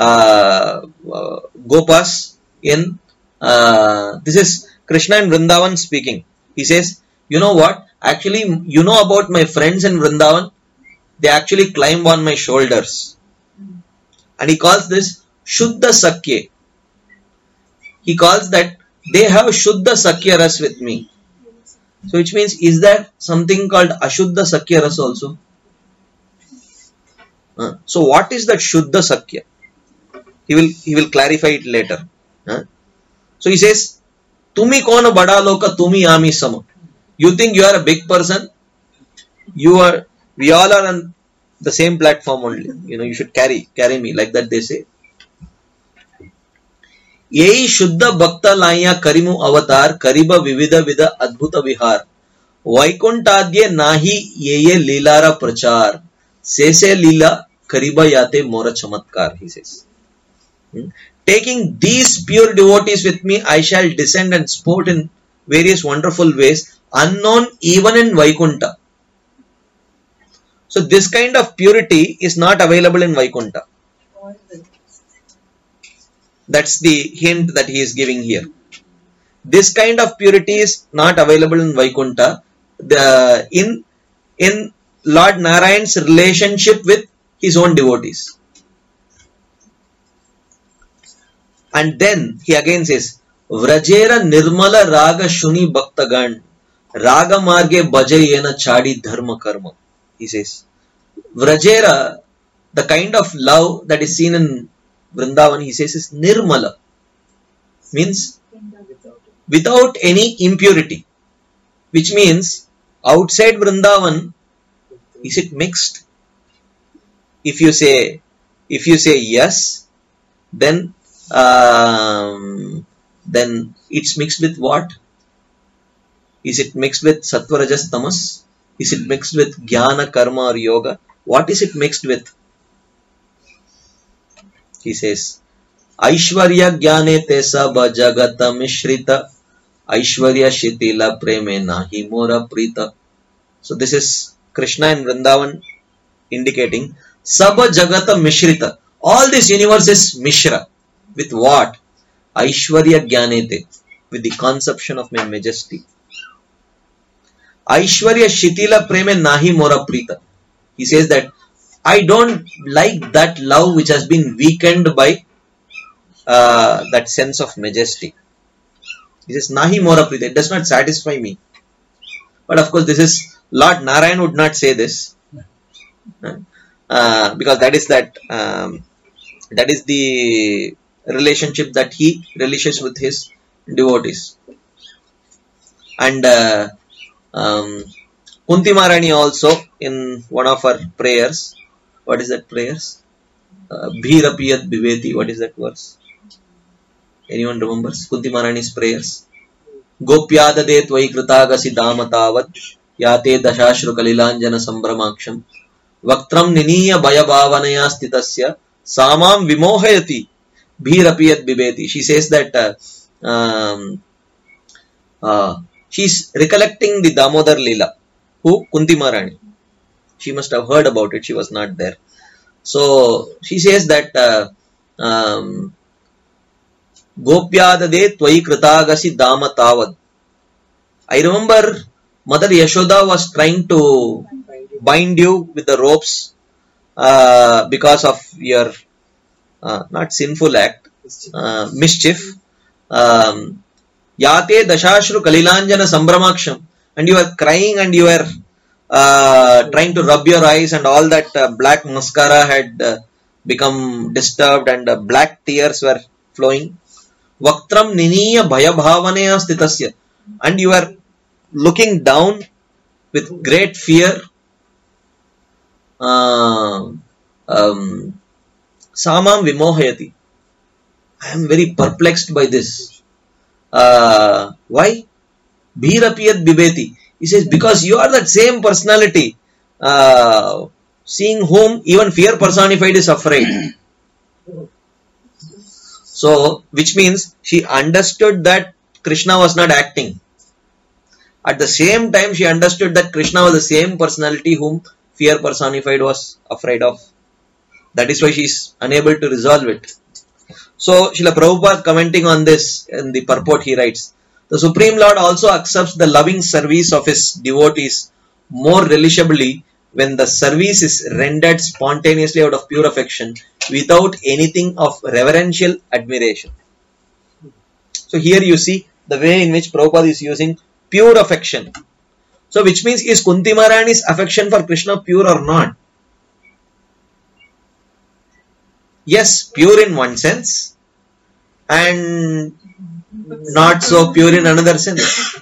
Gopas in, this is Krishna in Vrindavan speaking. He says, you know what? Actually, you know about my friends in Vrindavan? They actually climb on my shoulders. And he calls this Shuddha Sakya. He calls that they have Shuddha Sakya Ras with me. So which means, is there something called Ashuddha Sakya Ras also? So what is that Shuddha Sakya? He will clarify it later. So he says, Tumi kona bada loka tumi ami sama. You think you are a big person? We all are on the same platform only. You should carry me, like that they say. Yehi Shuddha Bhakta Laya Karimu Avatar Kariba Vivida Vida Adbhuta Vihar Vaikuntadye Nahi Yeye Lilara Prachar Sese Lila Kariba Yate Mora Chamatkar, he says. Taking these pure devotees with me, I shall descend and sport in various wonderful ways, unknown even in Vaikunta. So this kind of purity is not available in Vaikunta. That's the hint that he is giving here. This kind of purity is not available in Vaikunta. in Lord Narayan's relationship with his own devotees. And then he again says, Vrajera nirmala raga shuni bhaktagan raga marge bhajayena chadi dharma karma. He says, Vrajera, the kind of love that is seen in Vrindavan, he says, is nirmala. Means without any impurity. Which means outside Vrindavan, is it mixed? If you say yes, then it's mixed with what? Is it mixed with sattva, rajas, tamas? Is it mixed with jnana, karma or yoga? What is it mixed with? He says, Aishwarya jnane te sabha jagata mishrita Aishwarya shitila preme nahi mora prita. So this is Krishna in Vrindavan indicating sabha jagata mishrita. All this universe is mishra. With what? Aishwarya jnanete. With the conception of my majesty. Aishwarya shitila preme nahi mora prita. He says that I don't like that love which has been weakened by that sense of majesty. He says nahi mora prita. It does not satisfy me. But of course this is Lord Narayan would not say this. Because that is the relationship that he relishes with his devotees. And Kunti Maharani also in one of her prayers, what is that prayers? Bhirapiyat Bhiveti, what is that verse? Anyone remembers Kunti Maharani's prayers? Gopyadade tvai kritagasi damatavad yate dashashru kalilanjana sambramaksham vaktram niniya bhayabhavanaya stitasya samam vimohayati bhirapiyat bhiveti. She says that she's recollecting the Damodar Leela. Who? Kunti Maharani. She must have heard about it. She was not there. So she says that Gopyadade tvai kritagasi damatavad. I remember Mother Yashoda was trying to bind you with the ropes because of your not sinful act, mischief. Yate dashashru kalilanjana sambramaksham. And you were crying and you were trying to rub your eyes and all that black mascara had become disturbed and black tears were flowing. Vaktram niniya bhayabhavanaya stitasya. And you were looking down with great fear. Samam vimohayati. I am very perplexed by this. Why? Bhirapiyat bhiveti. He says, because you are that same personality, seeing whom even fear personified is afraid. So, which means she understood that Krishna was not acting. At the same time, she understood that Krishna was the same personality whom fear personified was afraid of. That is why she is unable to resolve it. So, Srila Prabhupada commenting on this in the purport, he writes, the Supreme Lord also accepts the loving service of his devotees more relishably when the service is rendered spontaneously out of pure affection without anything of reverential admiration. So here you see the way in which Prabhupada is using pure affection. So which means, is Kunti Maharani's affection for Krishna pure or not? Yes, pure in one sense and not so pure in another sense.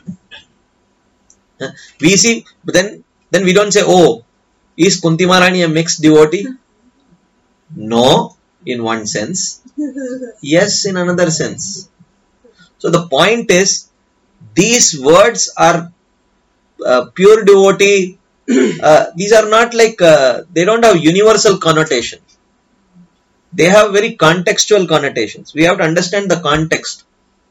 We see, but then we don't say, oh, is Kunti Maharani a mixed devotee? No, in one sense. Yes, in another sense. So the point is, these words are pure devotee. These are not like, they don't have universal connotation. They have very contextual connotations. We have to understand the context.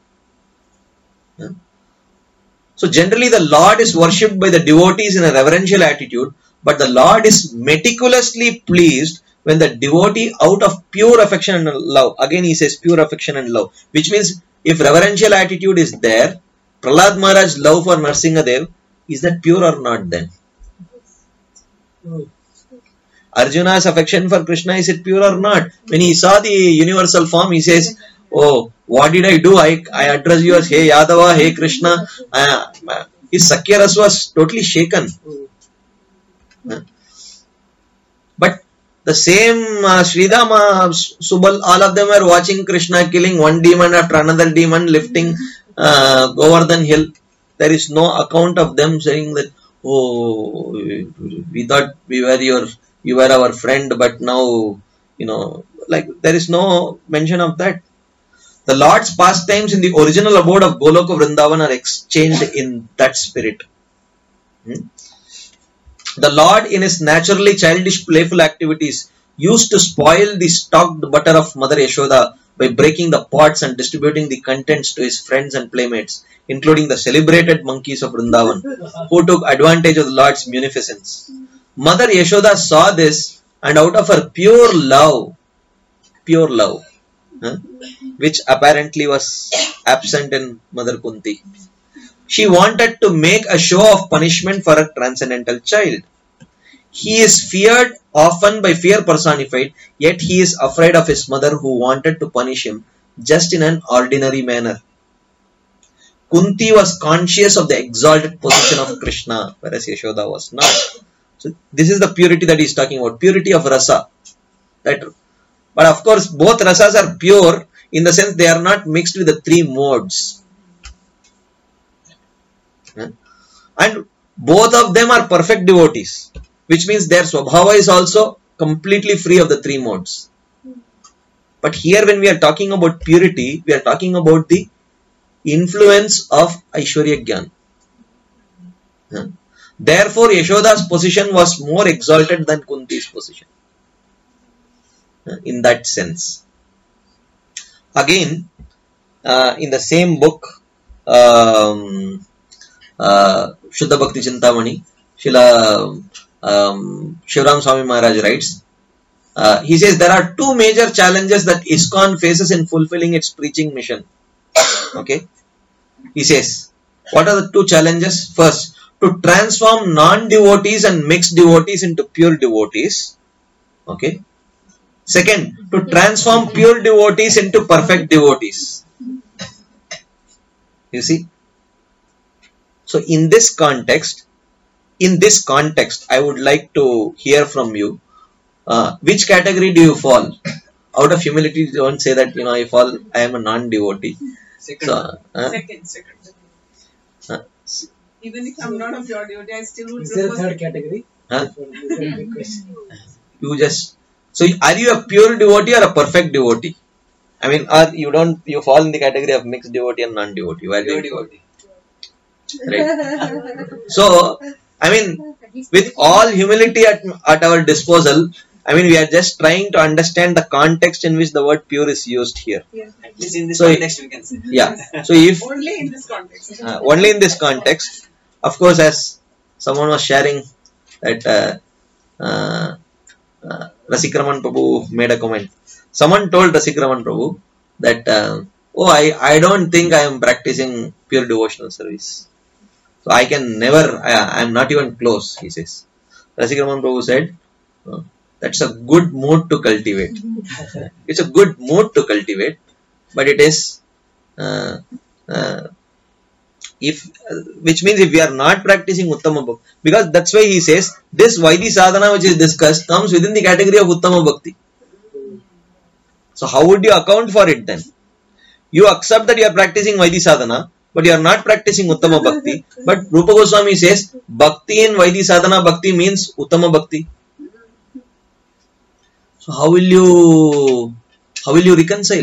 So generally the Lord is worshipped by the devotees in a reverential attitude, but the Lord is meticulously pleased when the devotee out of pure affection and love, again he says pure affection and love, which means if reverential attitude is there, Prahlad Maharaj's love for Narsingadev Is that pure or not then? Arjuna's affection for Krishna, is it pure or not? When he saw the universal form, he says, oh, what did I do? I address you as Hey Yadava, Hey Krishna. His Sakyaras was totally shaken. But the same Sridhama, Subal, all of them were watching Krishna killing one demon after another demon, lifting Govardhan hill. There is no account of them saying that, oh, we thought you were our friend, but now, like there is no mention of that. The Lord's pastimes in the original abode of Goloka Vrindavan are exchanged in that spirit. The Lord, in his naturally childish, playful activities, used to spoil the stocked butter of Mother Yashoda by breaking the pots and distributing the contents to his friends and playmates, including the celebrated monkeys of Vrindavan, who took advantage of the Lord's munificence. Mother Yashoda saw this, and out of her pure love, which apparently was absent in Mother Kunti, she wanted to make a show of punishment for a transcendental child. He is feared often by fear personified, yet he is afraid of his mother who wanted to punish him just in an ordinary manner. Kunti was conscious of the exalted position of Krishna, whereas Yashoda was not. So this is the purity that he is talking about, purity of rasa. But of course, both rasas are pure in the sense they are not mixed with the three modes. And both of them are perfect devotees, which means their swabhava is also completely free of the three modes. But here when we are talking about purity, we are talking about the influence of Aishwarya Gyan. Therefore, Yashoda's position was more exalted than Kunti's position. In that sense. Again, in the same book, Shuddha Bhakti Chintamani, Srila Shivram Swami Maharaj writes, he says there are two major challenges that ISKCON faces in fulfilling its preaching mission. Okay, he says, what are the two challenges? First, to transform non-devotees and mixed devotees into pure devotees. Okay. Second, to transform pure devotees into perfect devotees. You see? So in this context, I would like to hear from you, which category do you fall? Out of humility, don't say that, I am a non-devotee. Second. Even if I'm not a pure devotee, I still would Is there a third category? So are you a pure devotee or a perfect devotee? I mean, or you fall in the category of mixed devotee and non-devotee? Pure devotee. Right. So, I mean, with all humility at our disposal, I mean, we are just trying to understand the context in which the word pure is used here. Yes. At least in this context, we can say. Yeah. So if Only in this context. Only in this context, of course, as someone was sharing that Rasikraman Prabhu made a comment. Someone told Rasikraman Prabhu that, I don't think I am practicing pure devotional service. So I can never, I am not even close, he says. Rasikraman Prabhu said, that's a good mood to cultivate. It's a good mood to cultivate, but it is, which means if we are not practicing Uttama Bhakti, because that's why he says, this Vaidhi Sadhana which is discussed comes within the category of Uttama Bhakti. So how would you account for it then? You accept that you are practicing Vaidhi Sadhana, but you are not practicing Uttama Bhakti. But Rupa Goswami says, Bhakti in Vaidhi Sadhana Bhakti means Uttama Bhakti. So how will you reconcile?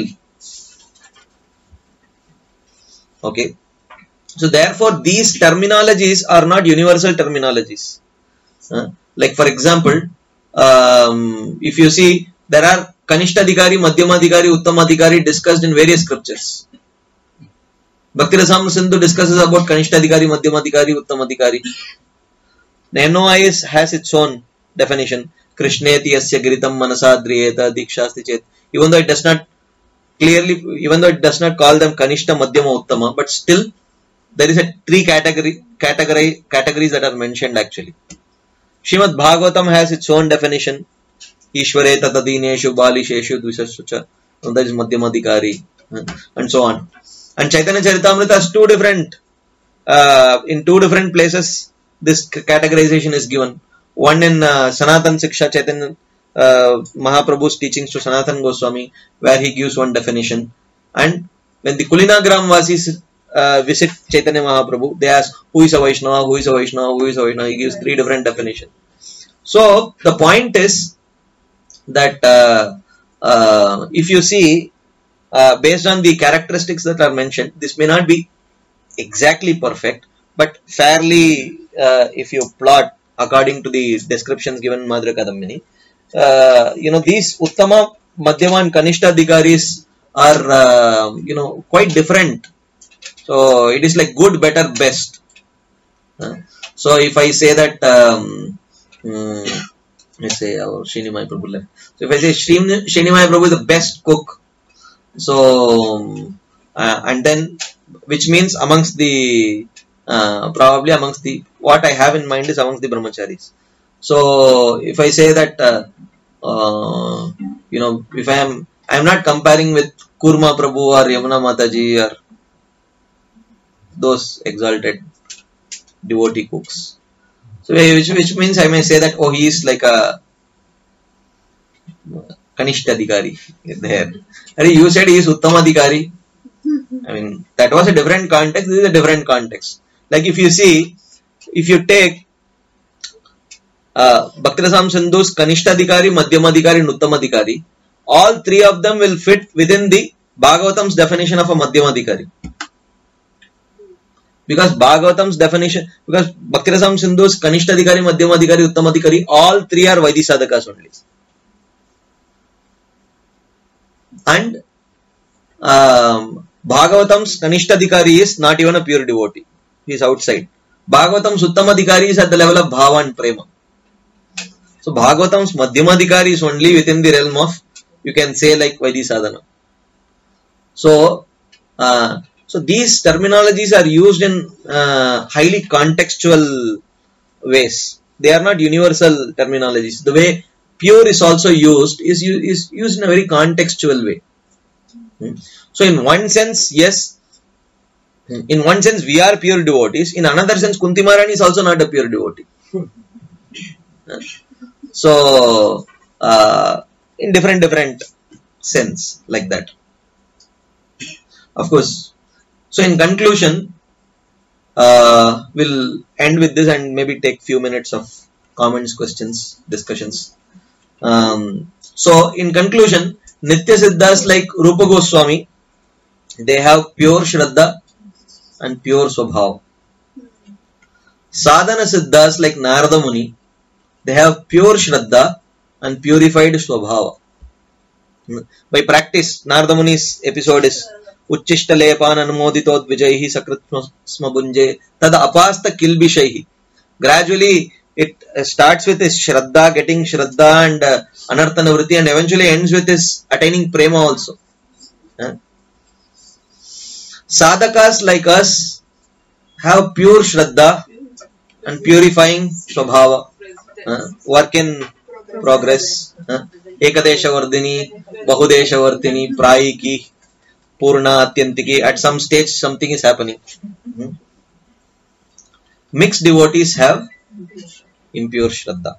Okay. So therefore, these terminologies are not universal terminologies. Like for example, if you see, there are Kanishtadhikari, Madhyamadhikari, Uttamadhikari discussed in various scriptures. Bhakti Rasamrita Sindhu discusses about Kanishtadhikari, Madhyamadhikari, Uttamadhikari. The NOI has its own definition. Krishneti yasya giritam manasadriyeta dikshasti chet. Even though it does not call them Kanishta, Madhyama, Uttama, but still there is a three categories that are mentioned actually. Srimad Bhagavatam has its own definition. Ishvare tatadineshu balisheshu dvisascha. That is Madhyamadikari, and so on. And Chaitanya Charitamrita has two different, in two different places this categorization is given. One in Sanatan Siksha, Chaitanya Mahaprabhu's teachings to Sanatan Goswami, where he gives one definition. And when the Kulinagram Vasis visit Chaitanya Mahaprabhu, they ask, who is a Vaishnava, who is a Vaishnava, who is a Vaishnava? He gives three different definitions. So the point is that if you see, based on the characteristics that are mentioned, this may not be exactly perfect, but fairly, if you plot according to the descriptions given in Madhurya Kadambini, these Uttama, Madhyama and Kanishta Adhikaris are, quite different. So it is like good, better, best. So if I say that, let's say Srinimai Prabhu. So if I say Srinimai Prabhu is the best cook, so and then which means amongst the probably amongst the what I have in mind is amongst the brahmacharis. So if I say that if I am not comparing with Kurma Prabhu or Yamuna Mataji or those exalted devotee cooks. So which means I may say that he is like a Kanishta Adhikari there. You said he is Uttama Adhikari. I mean, that was a different context. This is a different context. Like if you take Bhaktirasam Sindhu's Kanishta Adhikari, Madhyama Adhikari and Uttama Adhikari, all three of them will fit within the Bhagavatam's definition of a Madhyama Adhikari. Because Bhagavatam's definition, because Bhaktirasam Sindhu's Kanishta Adhikari, Madhyama Adhikari, Uttama Adhikari, all three are Vaidhi Sadhakas only. And Bhagavatam's Kanishta Adhikari is not even a pure devotee. He is outside. Bhagavatam's Uttama Adhikari is at the level of Bhava and Prema. So Bhagavatam's Madhyama Adhikari is only within the realm of, you can say like Vaidhi Sadhana. So these terminologies are used in highly contextual ways. They are not universal terminologies. The way pure is also used is used in a very contextual way. So in one sense, yes, in one sense we are pure devotees. In another sense, Kunti Maharani is also not a pure devotee. So in different sense like that. Of course. So in conclusion, we'll end with this and maybe take few minutes of comments, questions, discussions. So in conclusion, Nitya Siddhas like Rupa Goswami, they have pure Shraddha and pure Swabhava. Sadhana Siddhas like Narada Muni, they have pure Shraddha and purified Swabhava. By practice, Narada Muni's episode is Uchchishta Lepan Anumoditod Vijayhi Sakrit Smabunje Tada Apasta Kilbishaihi. Gradually, it starts with his Shraddha, getting Shraddha and Anartha Nivritti, and eventually ends with his attaining Prema also. Sadhakas like us have pure Shraddha and purifying Swabhava. Work in progress. Ekadesha Vardhini, Bahudesha Vardhini, Prayiki, Purna, Atyantiki. At some stage, something is happening. Mixed devotees have impure Shraddha.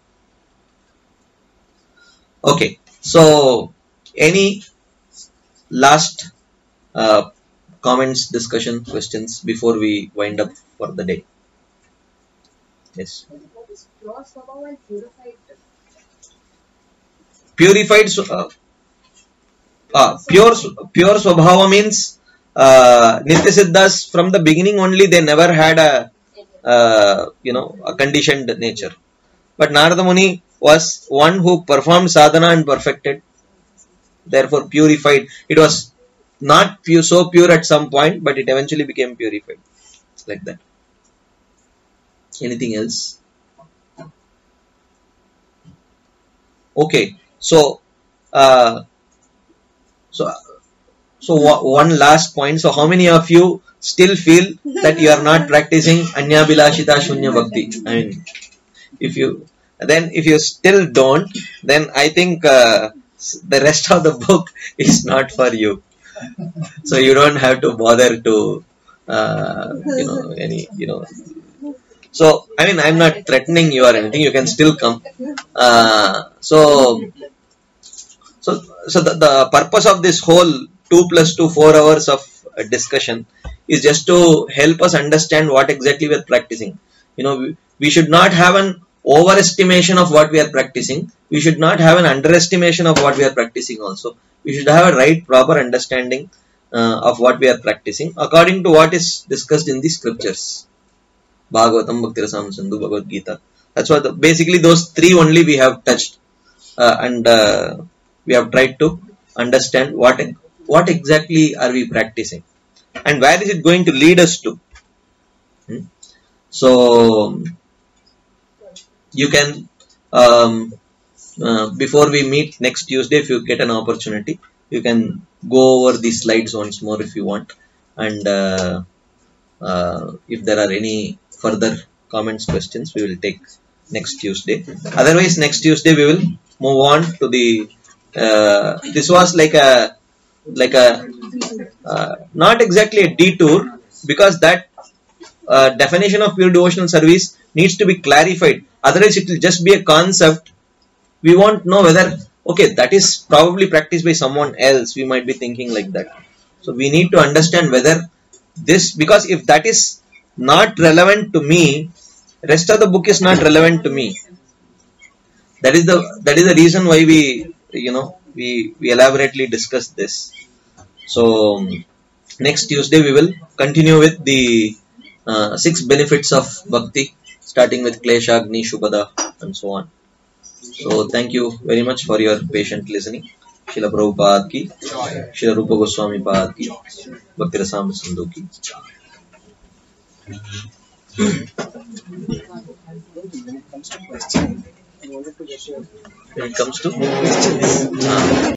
Okay, so any last comments, discussion, questions before we wind up for the day? Yes. What is pure Swabhava and purified? Purified, pure Swabhava means Nitya Siddhas from the beginning only, they never had a conditioned nature. But Narada Muni was one who performed sadhana and perfected, therefore purified. It was not so pure at some point, but it eventually became purified. Like that. Anything else? Okay, so So one last point. So how many of you still feel that you are not practicing Anyabhilashita Shunya Bhakti? I mean, if you still don't, then I think the rest of the book is not for you. So you don't have to bother to So I mean, I'm not threatening you or anything. You can still come. So the purpose of this whole 2 + 2 4 hours of discussion is just to help us understand what exactly we are practicing. We should not have an overestimation of what we are practicing. We should not have an underestimation of what we are practicing also. We should have a right, proper understanding of what we are practicing according to what is discussed in the scriptures. Bhagavatam, Bhakti Rasamrita Sindhu, Bhagavad Gita. That's what basically those three only we have touched, and we have tried to understand what exactly are we practicing and where is it going to lead us to. So you can before we meet next Tuesday, if you get an opportunity, you can go over these slides once more if you want, and if there are any further comments, questions, we will take next Tuesday. Otherwise, next Tuesday we will move on to the this was like a not exactly a detour, because that definition of pure devotional service needs to be clarified. Otherwise it will just be a concept. We won't know whether that is probably practiced by someone else. We might be thinking like that. So we need to understand whether this, because if that is not relevant to me, rest of the book is not relevant to me. That is the reason why we elaborately discuss this. So next Tuesday we will continue with the 6 benefits of bhakti, starting with Klesha, Agni, Shubhada, and so on. So thank you very much for your patient listening. Srila Prabhupada ki, Srila Rupa Goswami Pad ki, Bhakti Rasamrita Sindhu ki. When it comes to